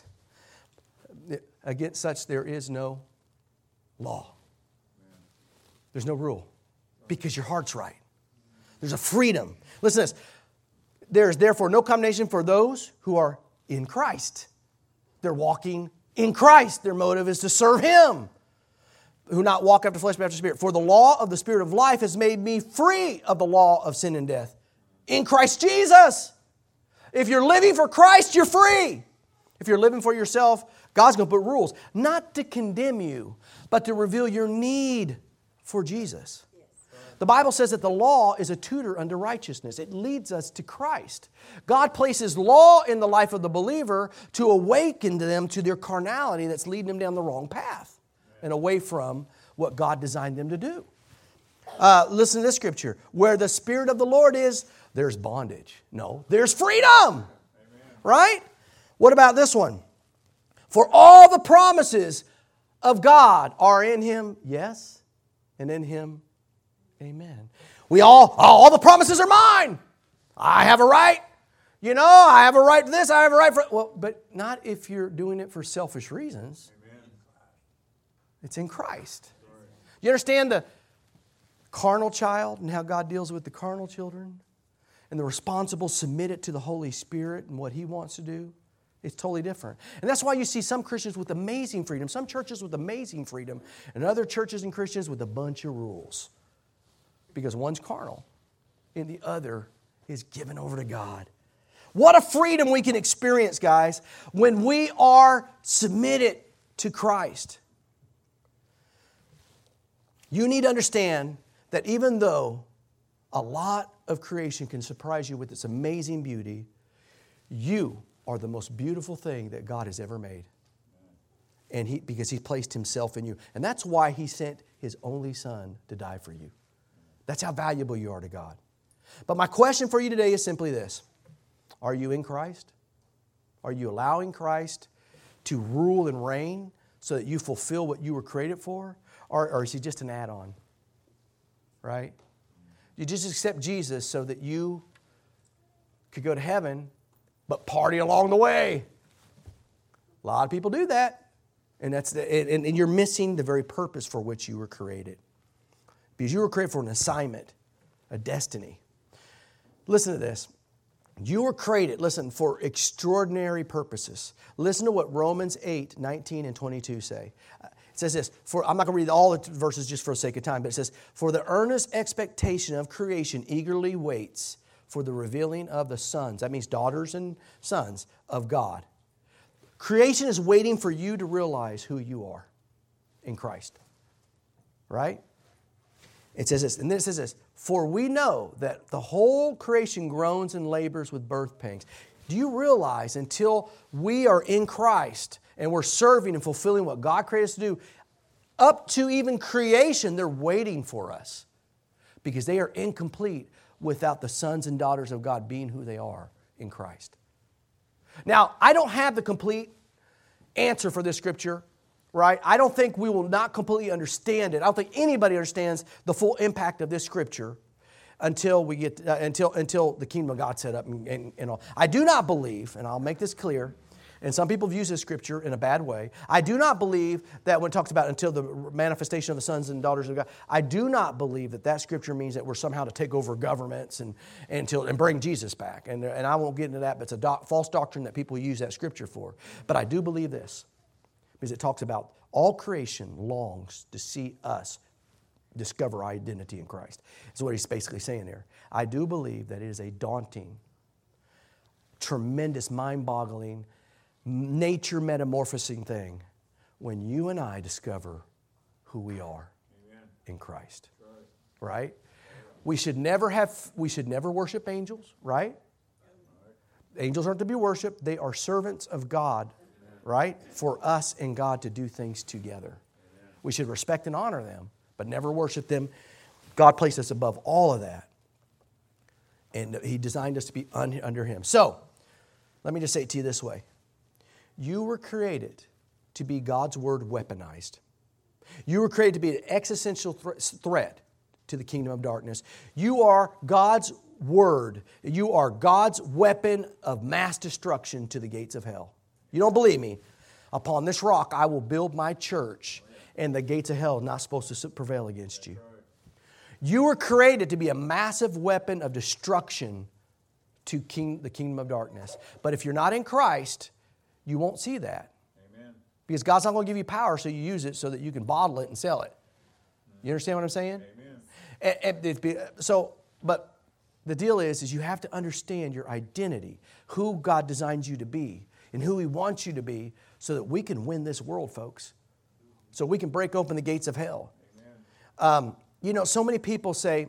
A: Against such there is no law. There's no rule. Because your heart's right. There's a freedom. Listen to this. There is therefore no condemnation for those who are in Christ. They're walking in Christ. Their motive is to serve Him. Who not walk after flesh but after spirit. For the law of the Spirit of life has made me free of the law of sin and death. In Christ Jesus. If you're living for Christ, you're free. If you're living for yourself, God's going to put rules. Not to condemn you, but to reveal your need for Jesus. The Bible says that the law is a tutor unto righteousness. It leads us to Christ. God places law in the life of the believer to awaken them to their carnality that's leading them down the wrong path and away from what God designed them to do. Listen to this scripture. Where the Spirit of the Lord is, there's bondage. No, there's freedom. Amen. Right? What about this one? For all the promises of God are in Him, yes, and in Him, amen. All the promises are mine. I have a right. I have a right to this, I have a right for... Well, but not if you're doing it for selfish reasons. Amen. It's in Christ. You understand the carnal child and how God deals with the carnal children? And the responsible submit it to the Holy Spirit and what He wants to do? It's totally different. And that's why you see some Christians with amazing freedom, some churches with amazing freedom, and other churches and Christians with a bunch of rules. Because one's carnal and the other is given over to God. What a freedom we can experience, guys, when we are submitted to Christ. You need to understand that even though a lot of creation can surprise you with its amazing beauty, you are the most beautiful thing that God has ever made. And because He placed Himself in you. And that's why He sent His only Son to die for you. That's how valuable you are to God. But my question for you today is simply this. Are you in Christ? Are you allowing Christ to rule and reign so that you fulfill what you were created for? Or is He just an add-on? Right? You just accept Jesus so that you could go to heaven, but party along the way. A lot of people do that. And and you're missing the very purpose for which you were created. Because you were created for an assignment, a destiny. Listen to this. You were created, listen, for extraordinary purposes. Listen to what Romans 8, 19 and 22 say. It says this, I'm not going to read all the verses just for the sake of time, but it says, for the earnest expectation of creation eagerly waits for the revealing of the sons. That means daughters and sons of God. Creation is waiting for you to realize who you are in Christ. Right? It says this, and then it says this, for we know that the whole creation groans and labors with birth pangs. Do you realize until we are in Christ and we're serving and fulfilling what God created us to do, up to even creation, they're waiting for us because they are incomplete without the sons and daughters of God being who they are in Christ. Now, I don't have the complete answer for this scripture. Right? I don't think we will not completely understand it. I don't think anybody understands the full impact of this scripture until we get until the kingdom of God set up and all. I do not believe, and I'll make this clear, and some people have used this scripture in a bad way. I do not believe that when it talks about until the manifestation of the sons and daughters of God, I do not believe that scripture means that we're somehow to take over governments and bring Jesus back. And I won't get into that, but it's a false doctrine that people use that scripture for. But I do believe this. Because it talks about all creation longs to see us discover our identity in Christ. That's what he's basically saying there. I do believe that it is a daunting, tremendous, mind-boggling, nature metamorphosing thing when you and I discover who we are in Christ. Right? We should never worship angels, right? Angels aren't to be worshiped. They are servants of God, right? For us and God to do things together. We should respect and honor them, but never worship them. God placed us above all of that. And He designed us to be under Him. So, let me just say it to you this way. You were created to be God's Word weaponized. You were created to be an existential threat to the kingdom of darkness. You are God's Word. You are God's weapon of mass destruction to the gates of hell. You don't believe me? Upon this rock I will build my church, and the gates of hell are not supposed to prevail against you. You were created to be a massive weapon of destruction to the kingdom of darkness. But if you're not in Christ, you won't see that. Amen. Because God's not going to give you power so you use it so that you can bottle it and sell it. You understand what I'm saying? Amen. But the deal is you have to understand your identity, who God designed you to be, and who He wants you to be, so that we can win this world, folks. So we can break open the gates of hell. So many people say,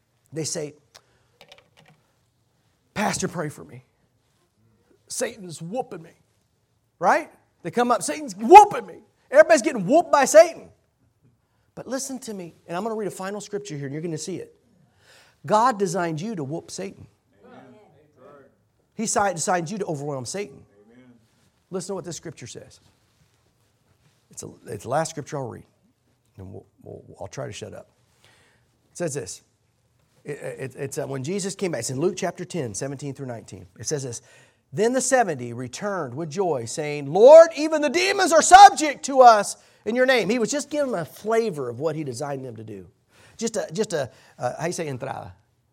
A: Pastor, pray for me. Satan's whooping me. Right? They come up, Satan's whooping me. Everybody's getting whooped by Satan. But listen to me, and I'm going to read a final scripture here, and you're going to see it. God designed you to whoop Satan. Amen. He designed you to overwhelm Satan. Amen. Listen to what this scripture says. It's the last scripture I'll read, and I'll try to shut up. It says this. It's when Jesus came back. It's in Luke chapter 10, 17 through 19. It says this. Then the 70 returned with joy, saying, Lord, even the demons are subject to us in your name. He was just giving them a flavor of what He designed them to do. Just a how do you say entrada?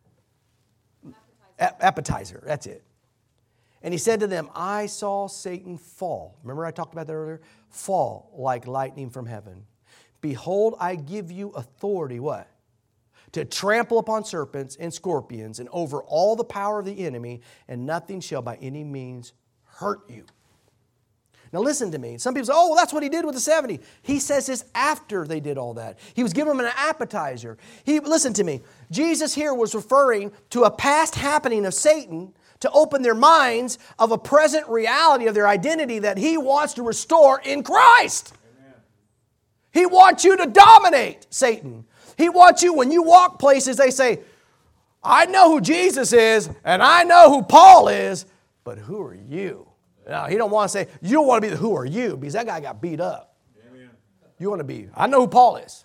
A: Appetizer. That's it. And He said to them, I saw Satan fall. Remember I talked about that earlier? Fall like lightning from heaven. Behold, I give you authority, what? To trample upon serpents and scorpions and over all the power of the enemy, and nothing shall by any means hurt you. Now listen to me. Some people say, oh, well, that's what He did with the 70. He says this after they did all that. He was giving them an appetizer. Listen to me. Jesus here was referring to a past happening of Satan to open their minds of a present reality of their identity that He wants to restore in Christ. Amen. He wants you to dominate Satan. He wants you, when you walk places, they say, I know who Jesus is, and I know who Paul is, but who are you? Now, He don't want to say, you don't want to be the who are you, because that guy got beat up. Amen. You want to be, I know who Paul is.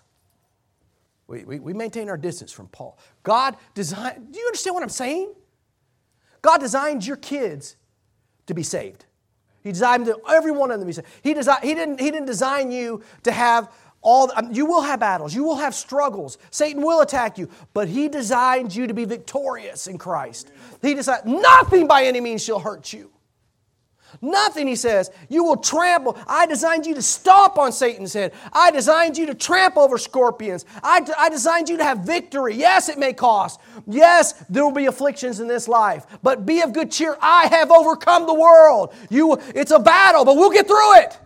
A: We maintain our distance from Paul. God designed, do you understand what I'm saying? God designed your kids to be saved. He designed every one of them to be saved. He didn't design you to have you will have battles. You will have struggles. Satan will attack you. But He designed you to be victorious in Christ. He decided nothing by any means shall hurt you. Nothing, He says. You will trample. I designed you to stomp on Satan's head. I designed you to trample over scorpions. I designed you to have victory. Yes, it may cost. Yes, there will be afflictions in this life. But be of good cheer. I have overcome the world. It's a battle, but we'll get through it.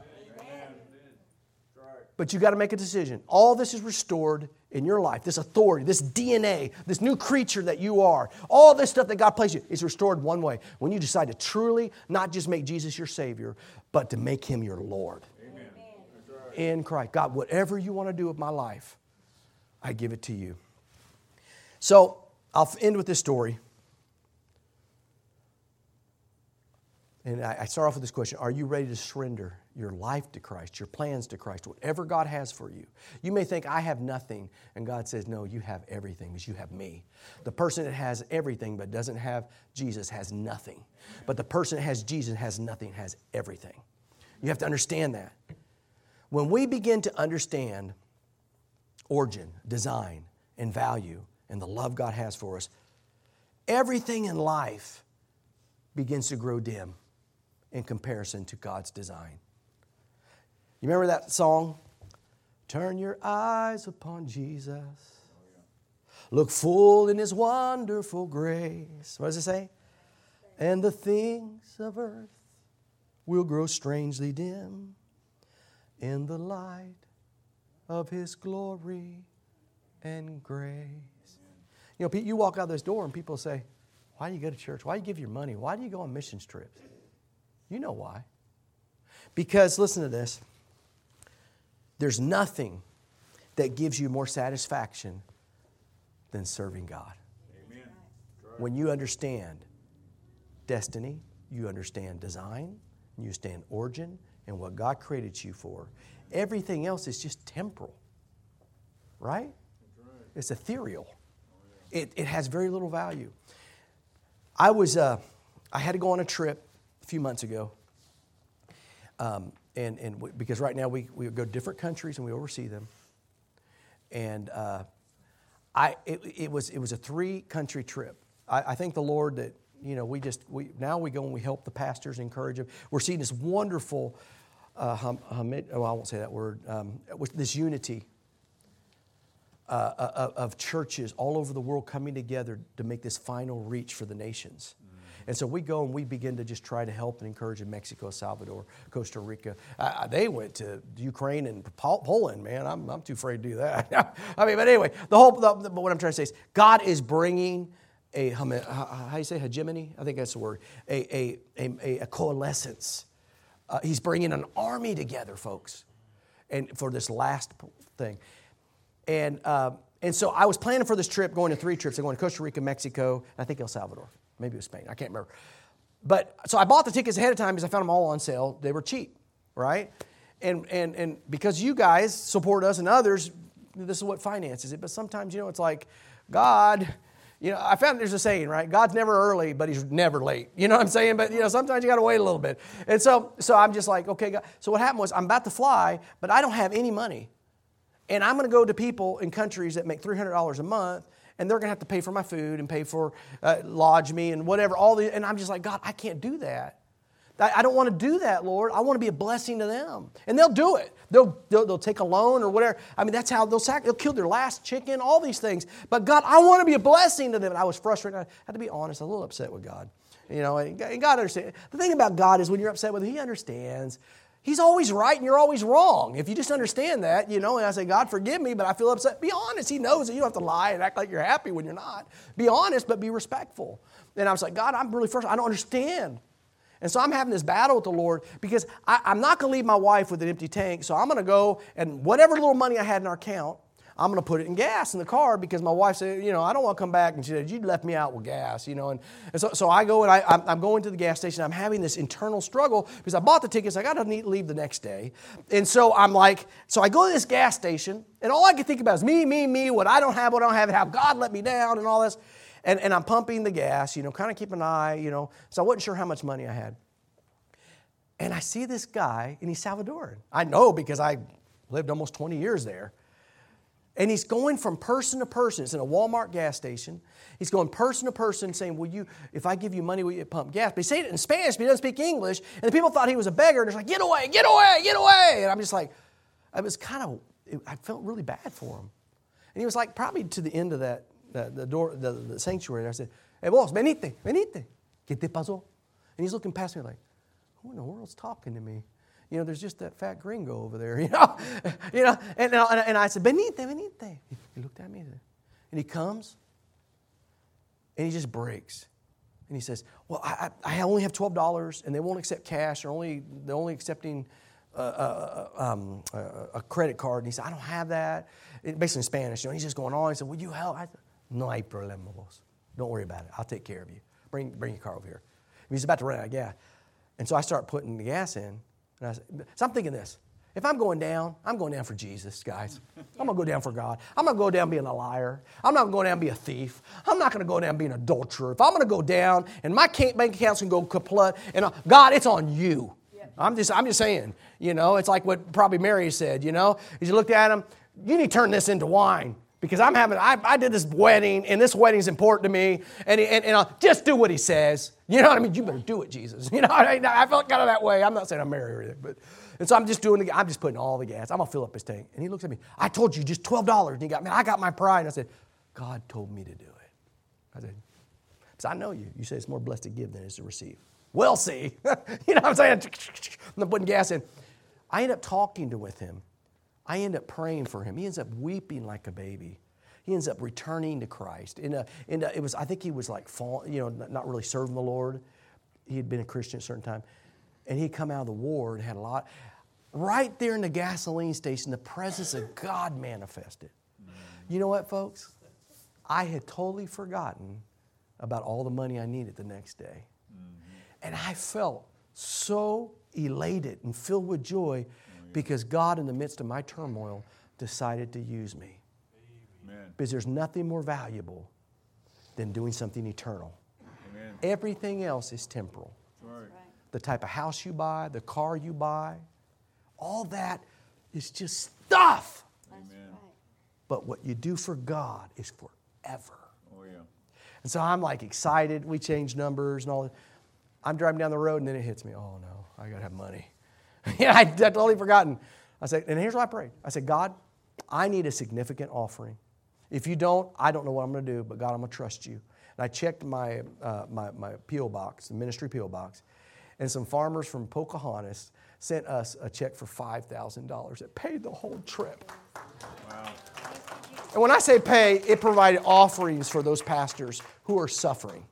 A: But you got to make a decision. All this is restored in your life. This authority, this DNA, this new creature that you are. All this stuff that God placed you is restored one way. When you decide to truly not just make Jesus your Savior, but to make Him your Lord. Amen. In Christ. God, whatever you want to do with my life, I give it to you. So I'll end with this story. And I start off with this question. Are you ready to surrender your life to Christ, your plans to Christ, whatever God has for you? You may think, I have nothing. And God says, no, you have everything because you have me. The person that has everything but doesn't have Jesus has nothing. But the person that has Jesus has nothing, has everything. You have to understand that. When we begin to understand origin, design, and value, and the love God has for us, everything in life begins to grow dim in comparison to God's design. You remember that song? Turn your eyes upon Jesus. Look full in His wonderful grace. What does it say? And the things of earth will grow strangely dim in the light of His glory and grace. You know, you walk out this door and people say, why do you go to church? Why do you give your money? Why do you go on missions trips? You know why. Because, listen to this, there's nothing that gives you more satisfaction than serving God. Amen. When you understand destiny, you understand design, you understand origin, and what God created you for, everything else is just temporal. Right? It's ethereal. It has very little value. I had to go on a trip a few months ago. Because right now we go to different countries and we oversee them. And it was a 3-country trip. I thank the Lord that, you know, we go and we help the pastors, encourage them. We're seeing this wonderful, I won't say that word, with this unity of churches all over the world coming together to make this final reach for the nations. And so we go and we begin to just try to help and encourage in Mexico, Salvador, Costa Rica. They went to Ukraine and Poland, man. I'm too afraid to do that. I mean, but anyway, but what I'm trying to say is God is bringing how do you say hegemony? I think that's the word. A coalescence. He's bringing an army together, folks, and for this last thing. And so I was planning for this trip, going to 3 trips. I'm going to Costa Rica, Mexico, and I think El Salvador. Maybe it was Spain. I can't remember. But so I bought the tickets ahead of time because I found them all on sale. They were cheap, right? And because you guys support us and others, this is what finances it. But sometimes, you know, it's like God, you know, I found there's a saying, right? God's never early, but He's never late. You know what I'm saying? But, you know, sometimes you got to wait a little bit. And so I'm just like, okay, God. So what happened was I'm about to fly, but I don't have any money. And I'm going to go to people in countries that make $300 a month, and they're going to have to pay for my food and pay for lodge me and whatever. And I'm just like, God, I can't do that. I don't want to do that, Lord. I want to be a blessing to them. And they'll do it. They'll take a loan or whatever. I mean, that's how they'll kill their last chicken, all these things. But God, I want to be a blessing to them. And I was frustrated. I had to be honest. I was a little upset with God. You know, and God understands. The thing about God is when you're upset with Him, He understands. He's always right and you're always wrong. If you just understand that, you know, and I say, God, forgive me, but I feel upset. Be honest. He knows that you don't have to lie and act like you're happy when you're not. Be honest, but be respectful. And I was like, God, I'm really frustrated. I don't understand. And so I'm having this battle with the Lord because I'm not going to leave my wife with an empty tank. So I'm going to go and whatever little money I had in our account, I'm going to put it in gas in the car because my wife said, you know, I don't want to come back. And she said, you left me out with gas, you know. And so I go and I'm going to the gas station. I'm having this internal struggle because I bought the tickets. I got to leave the next day. And so I'm like, so I go to this gas station and all I can think about is me, what I don't have, how God let me down and all this. And I'm pumping the gas, you know, kind of keep an eye, you know. So I wasn't sure how much money I had. And I see this guy, and he's Salvadoran. I know because I lived almost 20 years there. And he's going from person to person. It's in a Walmart gas station. He's going person to person saying, if I give you money, will you pump gas? But he's saying it in Spanish, but he doesn't speak English. And the people thought he was a beggar. And they're like, get away, get away, get away. And I'm just like, I felt really bad for him. And he was like probably to the end of the door, the sanctuary. And I said, hey, vos, venite, ¿qué te pasó? And he's looking past me like, who in the world's talking to me? You know, there's just that fat gringo over there, you know. And I said, venite. He looked at me, and he comes, and he just breaks. And he says, well, I only have $12, and they won't accept cash. They're only accepting a credit card. And he said, I don't have that. Basically in Spanish, you know. He's just going on. He said, will you help? I said, no hay problema, vos. Don't worry about it. I'll take care of you. Bring your car over here. He's about to run out of gas. And so I start putting the gas in. So I'm thinking this. If I'm going down for Jesus, guys. I'm going to go down for God. I'm not going to go down being a liar. I'm not going to go down and be a thief. I'm not going to go down being an adulterer. If I'm going to go down and my bank account's going to go kaput, and God, it's on you. Yeah. I'm just saying, you know, it's like what probably Mary said, you know. As you looked at him, you need to turn this into wine. Because I did this wedding, and this wedding's important to me, and I'll just do what he says. You know what I mean? You better do it, Jesus. You know, I felt kind of that way. I'm not saying I'm married or anything, And so I'm just putting all the gas. I'm going to fill up his tank. And he looks at me. I told you just $12. And he got, man, I got my pride. And I said, God told me to do it. I said, because I know you. You say it's more blessed to give than it is to receive. We'll see. You know what I'm saying? I'm putting gas in. I end up talking with him. I end up praying for him. He ends up weeping like a baby. He ends up returning to Christ. I think he was like, not really serving the Lord. He had been a Christian at a certain time. And he'd come out of the war and had a lot. Right there in the gasoline station, the presence of God manifested. You know what, folks? I had totally forgotten about all the money I needed the next day. And I felt so elated and filled with joy because God, in the midst of my turmoil, decided to use me. Amen. Because there's nothing more valuable than doing something eternal. Amen. Everything else is temporal. Right. The type of house you buy, the car you buy, all that is just stuff. Amen. But what you do for God is forever. Oh, yeah. And so I'm like excited. We changed numbers and all that. I'm driving down the road and then it hits me. Oh, no, I got to have money. Yeah, I'd totally forgotten. I said, and here's what I prayed. I said, God, I need a significant offering. If you don't, I don't know what I'm going to do, but God, I'm going to trust you. And I checked my P.O. box, the ministry P.O. box, and some farmers from Pocahontas sent us a check for $5,000. It paid the whole trip. Wow. And when I say pay, it provided offerings for those pastors who are suffering.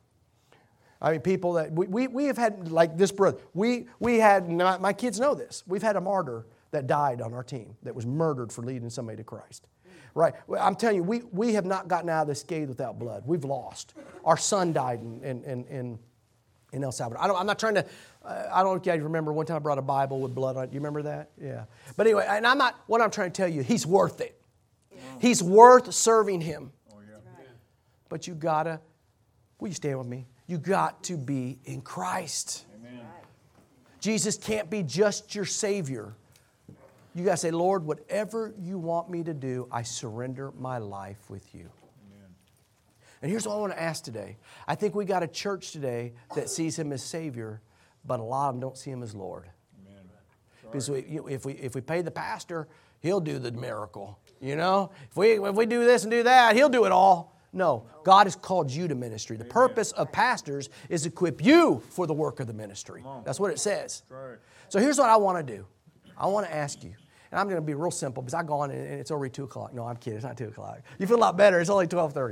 A: I mean, people that we have had, like this brother, we had, my kids know this, we've had a martyr that died on our team that was murdered for leading somebody to Christ. Right? I'm telling you, we have not gotten out of this scathe without blood. We've lost. Our son died in El Salvador. I'm not trying to, I don't know if you guys remember one time I brought a Bible with blood on it. Do you remember that? Yeah. But anyway, and what I'm trying to tell you, he's worth it. He's worth serving him. Oh, yeah. But you gotta, will you stand with me? You got to be in Christ. Amen. Jesus can't be just your Savior. You got to say, Lord, whatever you want me to do, I surrender my life with you. Amen. And here's what I want to ask today. I think we got a church today that sees him as Savior, but a lot of them don't see him as Lord. Amen. Because if we pay the pastor, he'll do the miracle. You know, if we do this and do that, he'll do it all. No, God has called you to ministry. The purpose of pastors is to equip you for the work of the ministry. That's what it says. So here's what I want to do. I want to ask you, and I'm going to be real simple because I go on and it's already 2 o'clock. No, I'm kidding. It's not 2 o'clock. You feel a lot better. It's only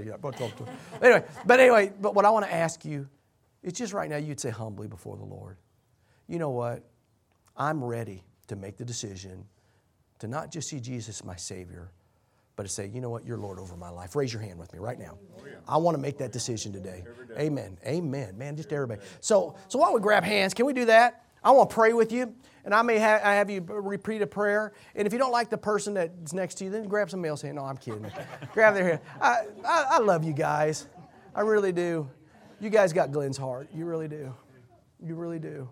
A: 12:30. But what I want to ask you, it's just right now you'd say humbly before the Lord, you know what? I'm ready to make the decision to not just see Jesus my Savior, but to say, you know what, you're Lord over my life. Raise your hand with me right now. Oh, yeah. I want to make that decision today. Amen. Amen. Man, just everybody. So why don't we grab hands? Can we do that? I want to pray with you, and I may have you repeat a prayer. And if you don't like the person that's next to you, then grab somebody else's hand. No, I'm kidding. Grab their hand. I love you guys. I really do. You guys got Glenn's heart. You really do. You really do.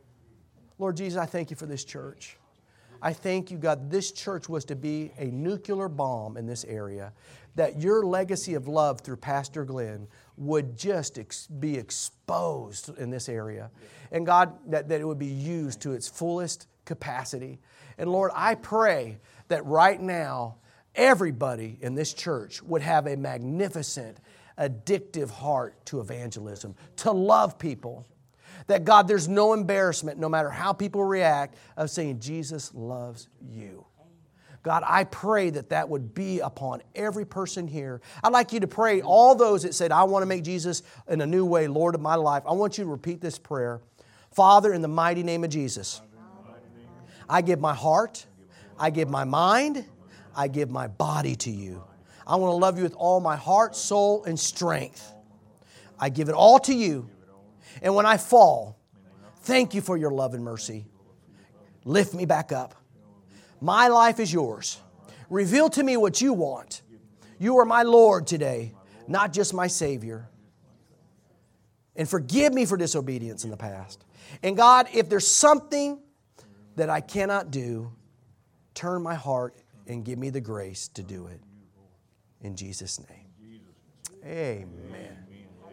A: Lord Jesus, I thank you for this church. I thank you, God, this church was to be a nuclear bomb in this area, that your legacy of love through Pastor Glenn would just be exposed in this area. And God, that it would be used to its fullest capacity. And Lord, I pray that right now, everybody in this church would have a magnificent, addictive heart to evangelism, to love people. That, God, there's no embarrassment, no matter how people react, of saying, Jesus loves you. God, I pray that would be upon every person here. I'd like you to pray, all those that said, I want to make Jesus in a new way Lord of my life. I want you to repeat this prayer. Father, in the mighty name of Jesus, I give my heart, I give my mind, I give my body to you. I want to love you with all my heart, soul, and strength. I give it all to you. And when I fall, thank you for your love and mercy. Lift me back up. My life is yours. Reveal to me what you want. You are my Lord today, not just my Savior. And forgive me for disobedience in the past. And God, if there's something that I cannot do, turn my heart and give me the grace to do it. In Jesus' name. Amen.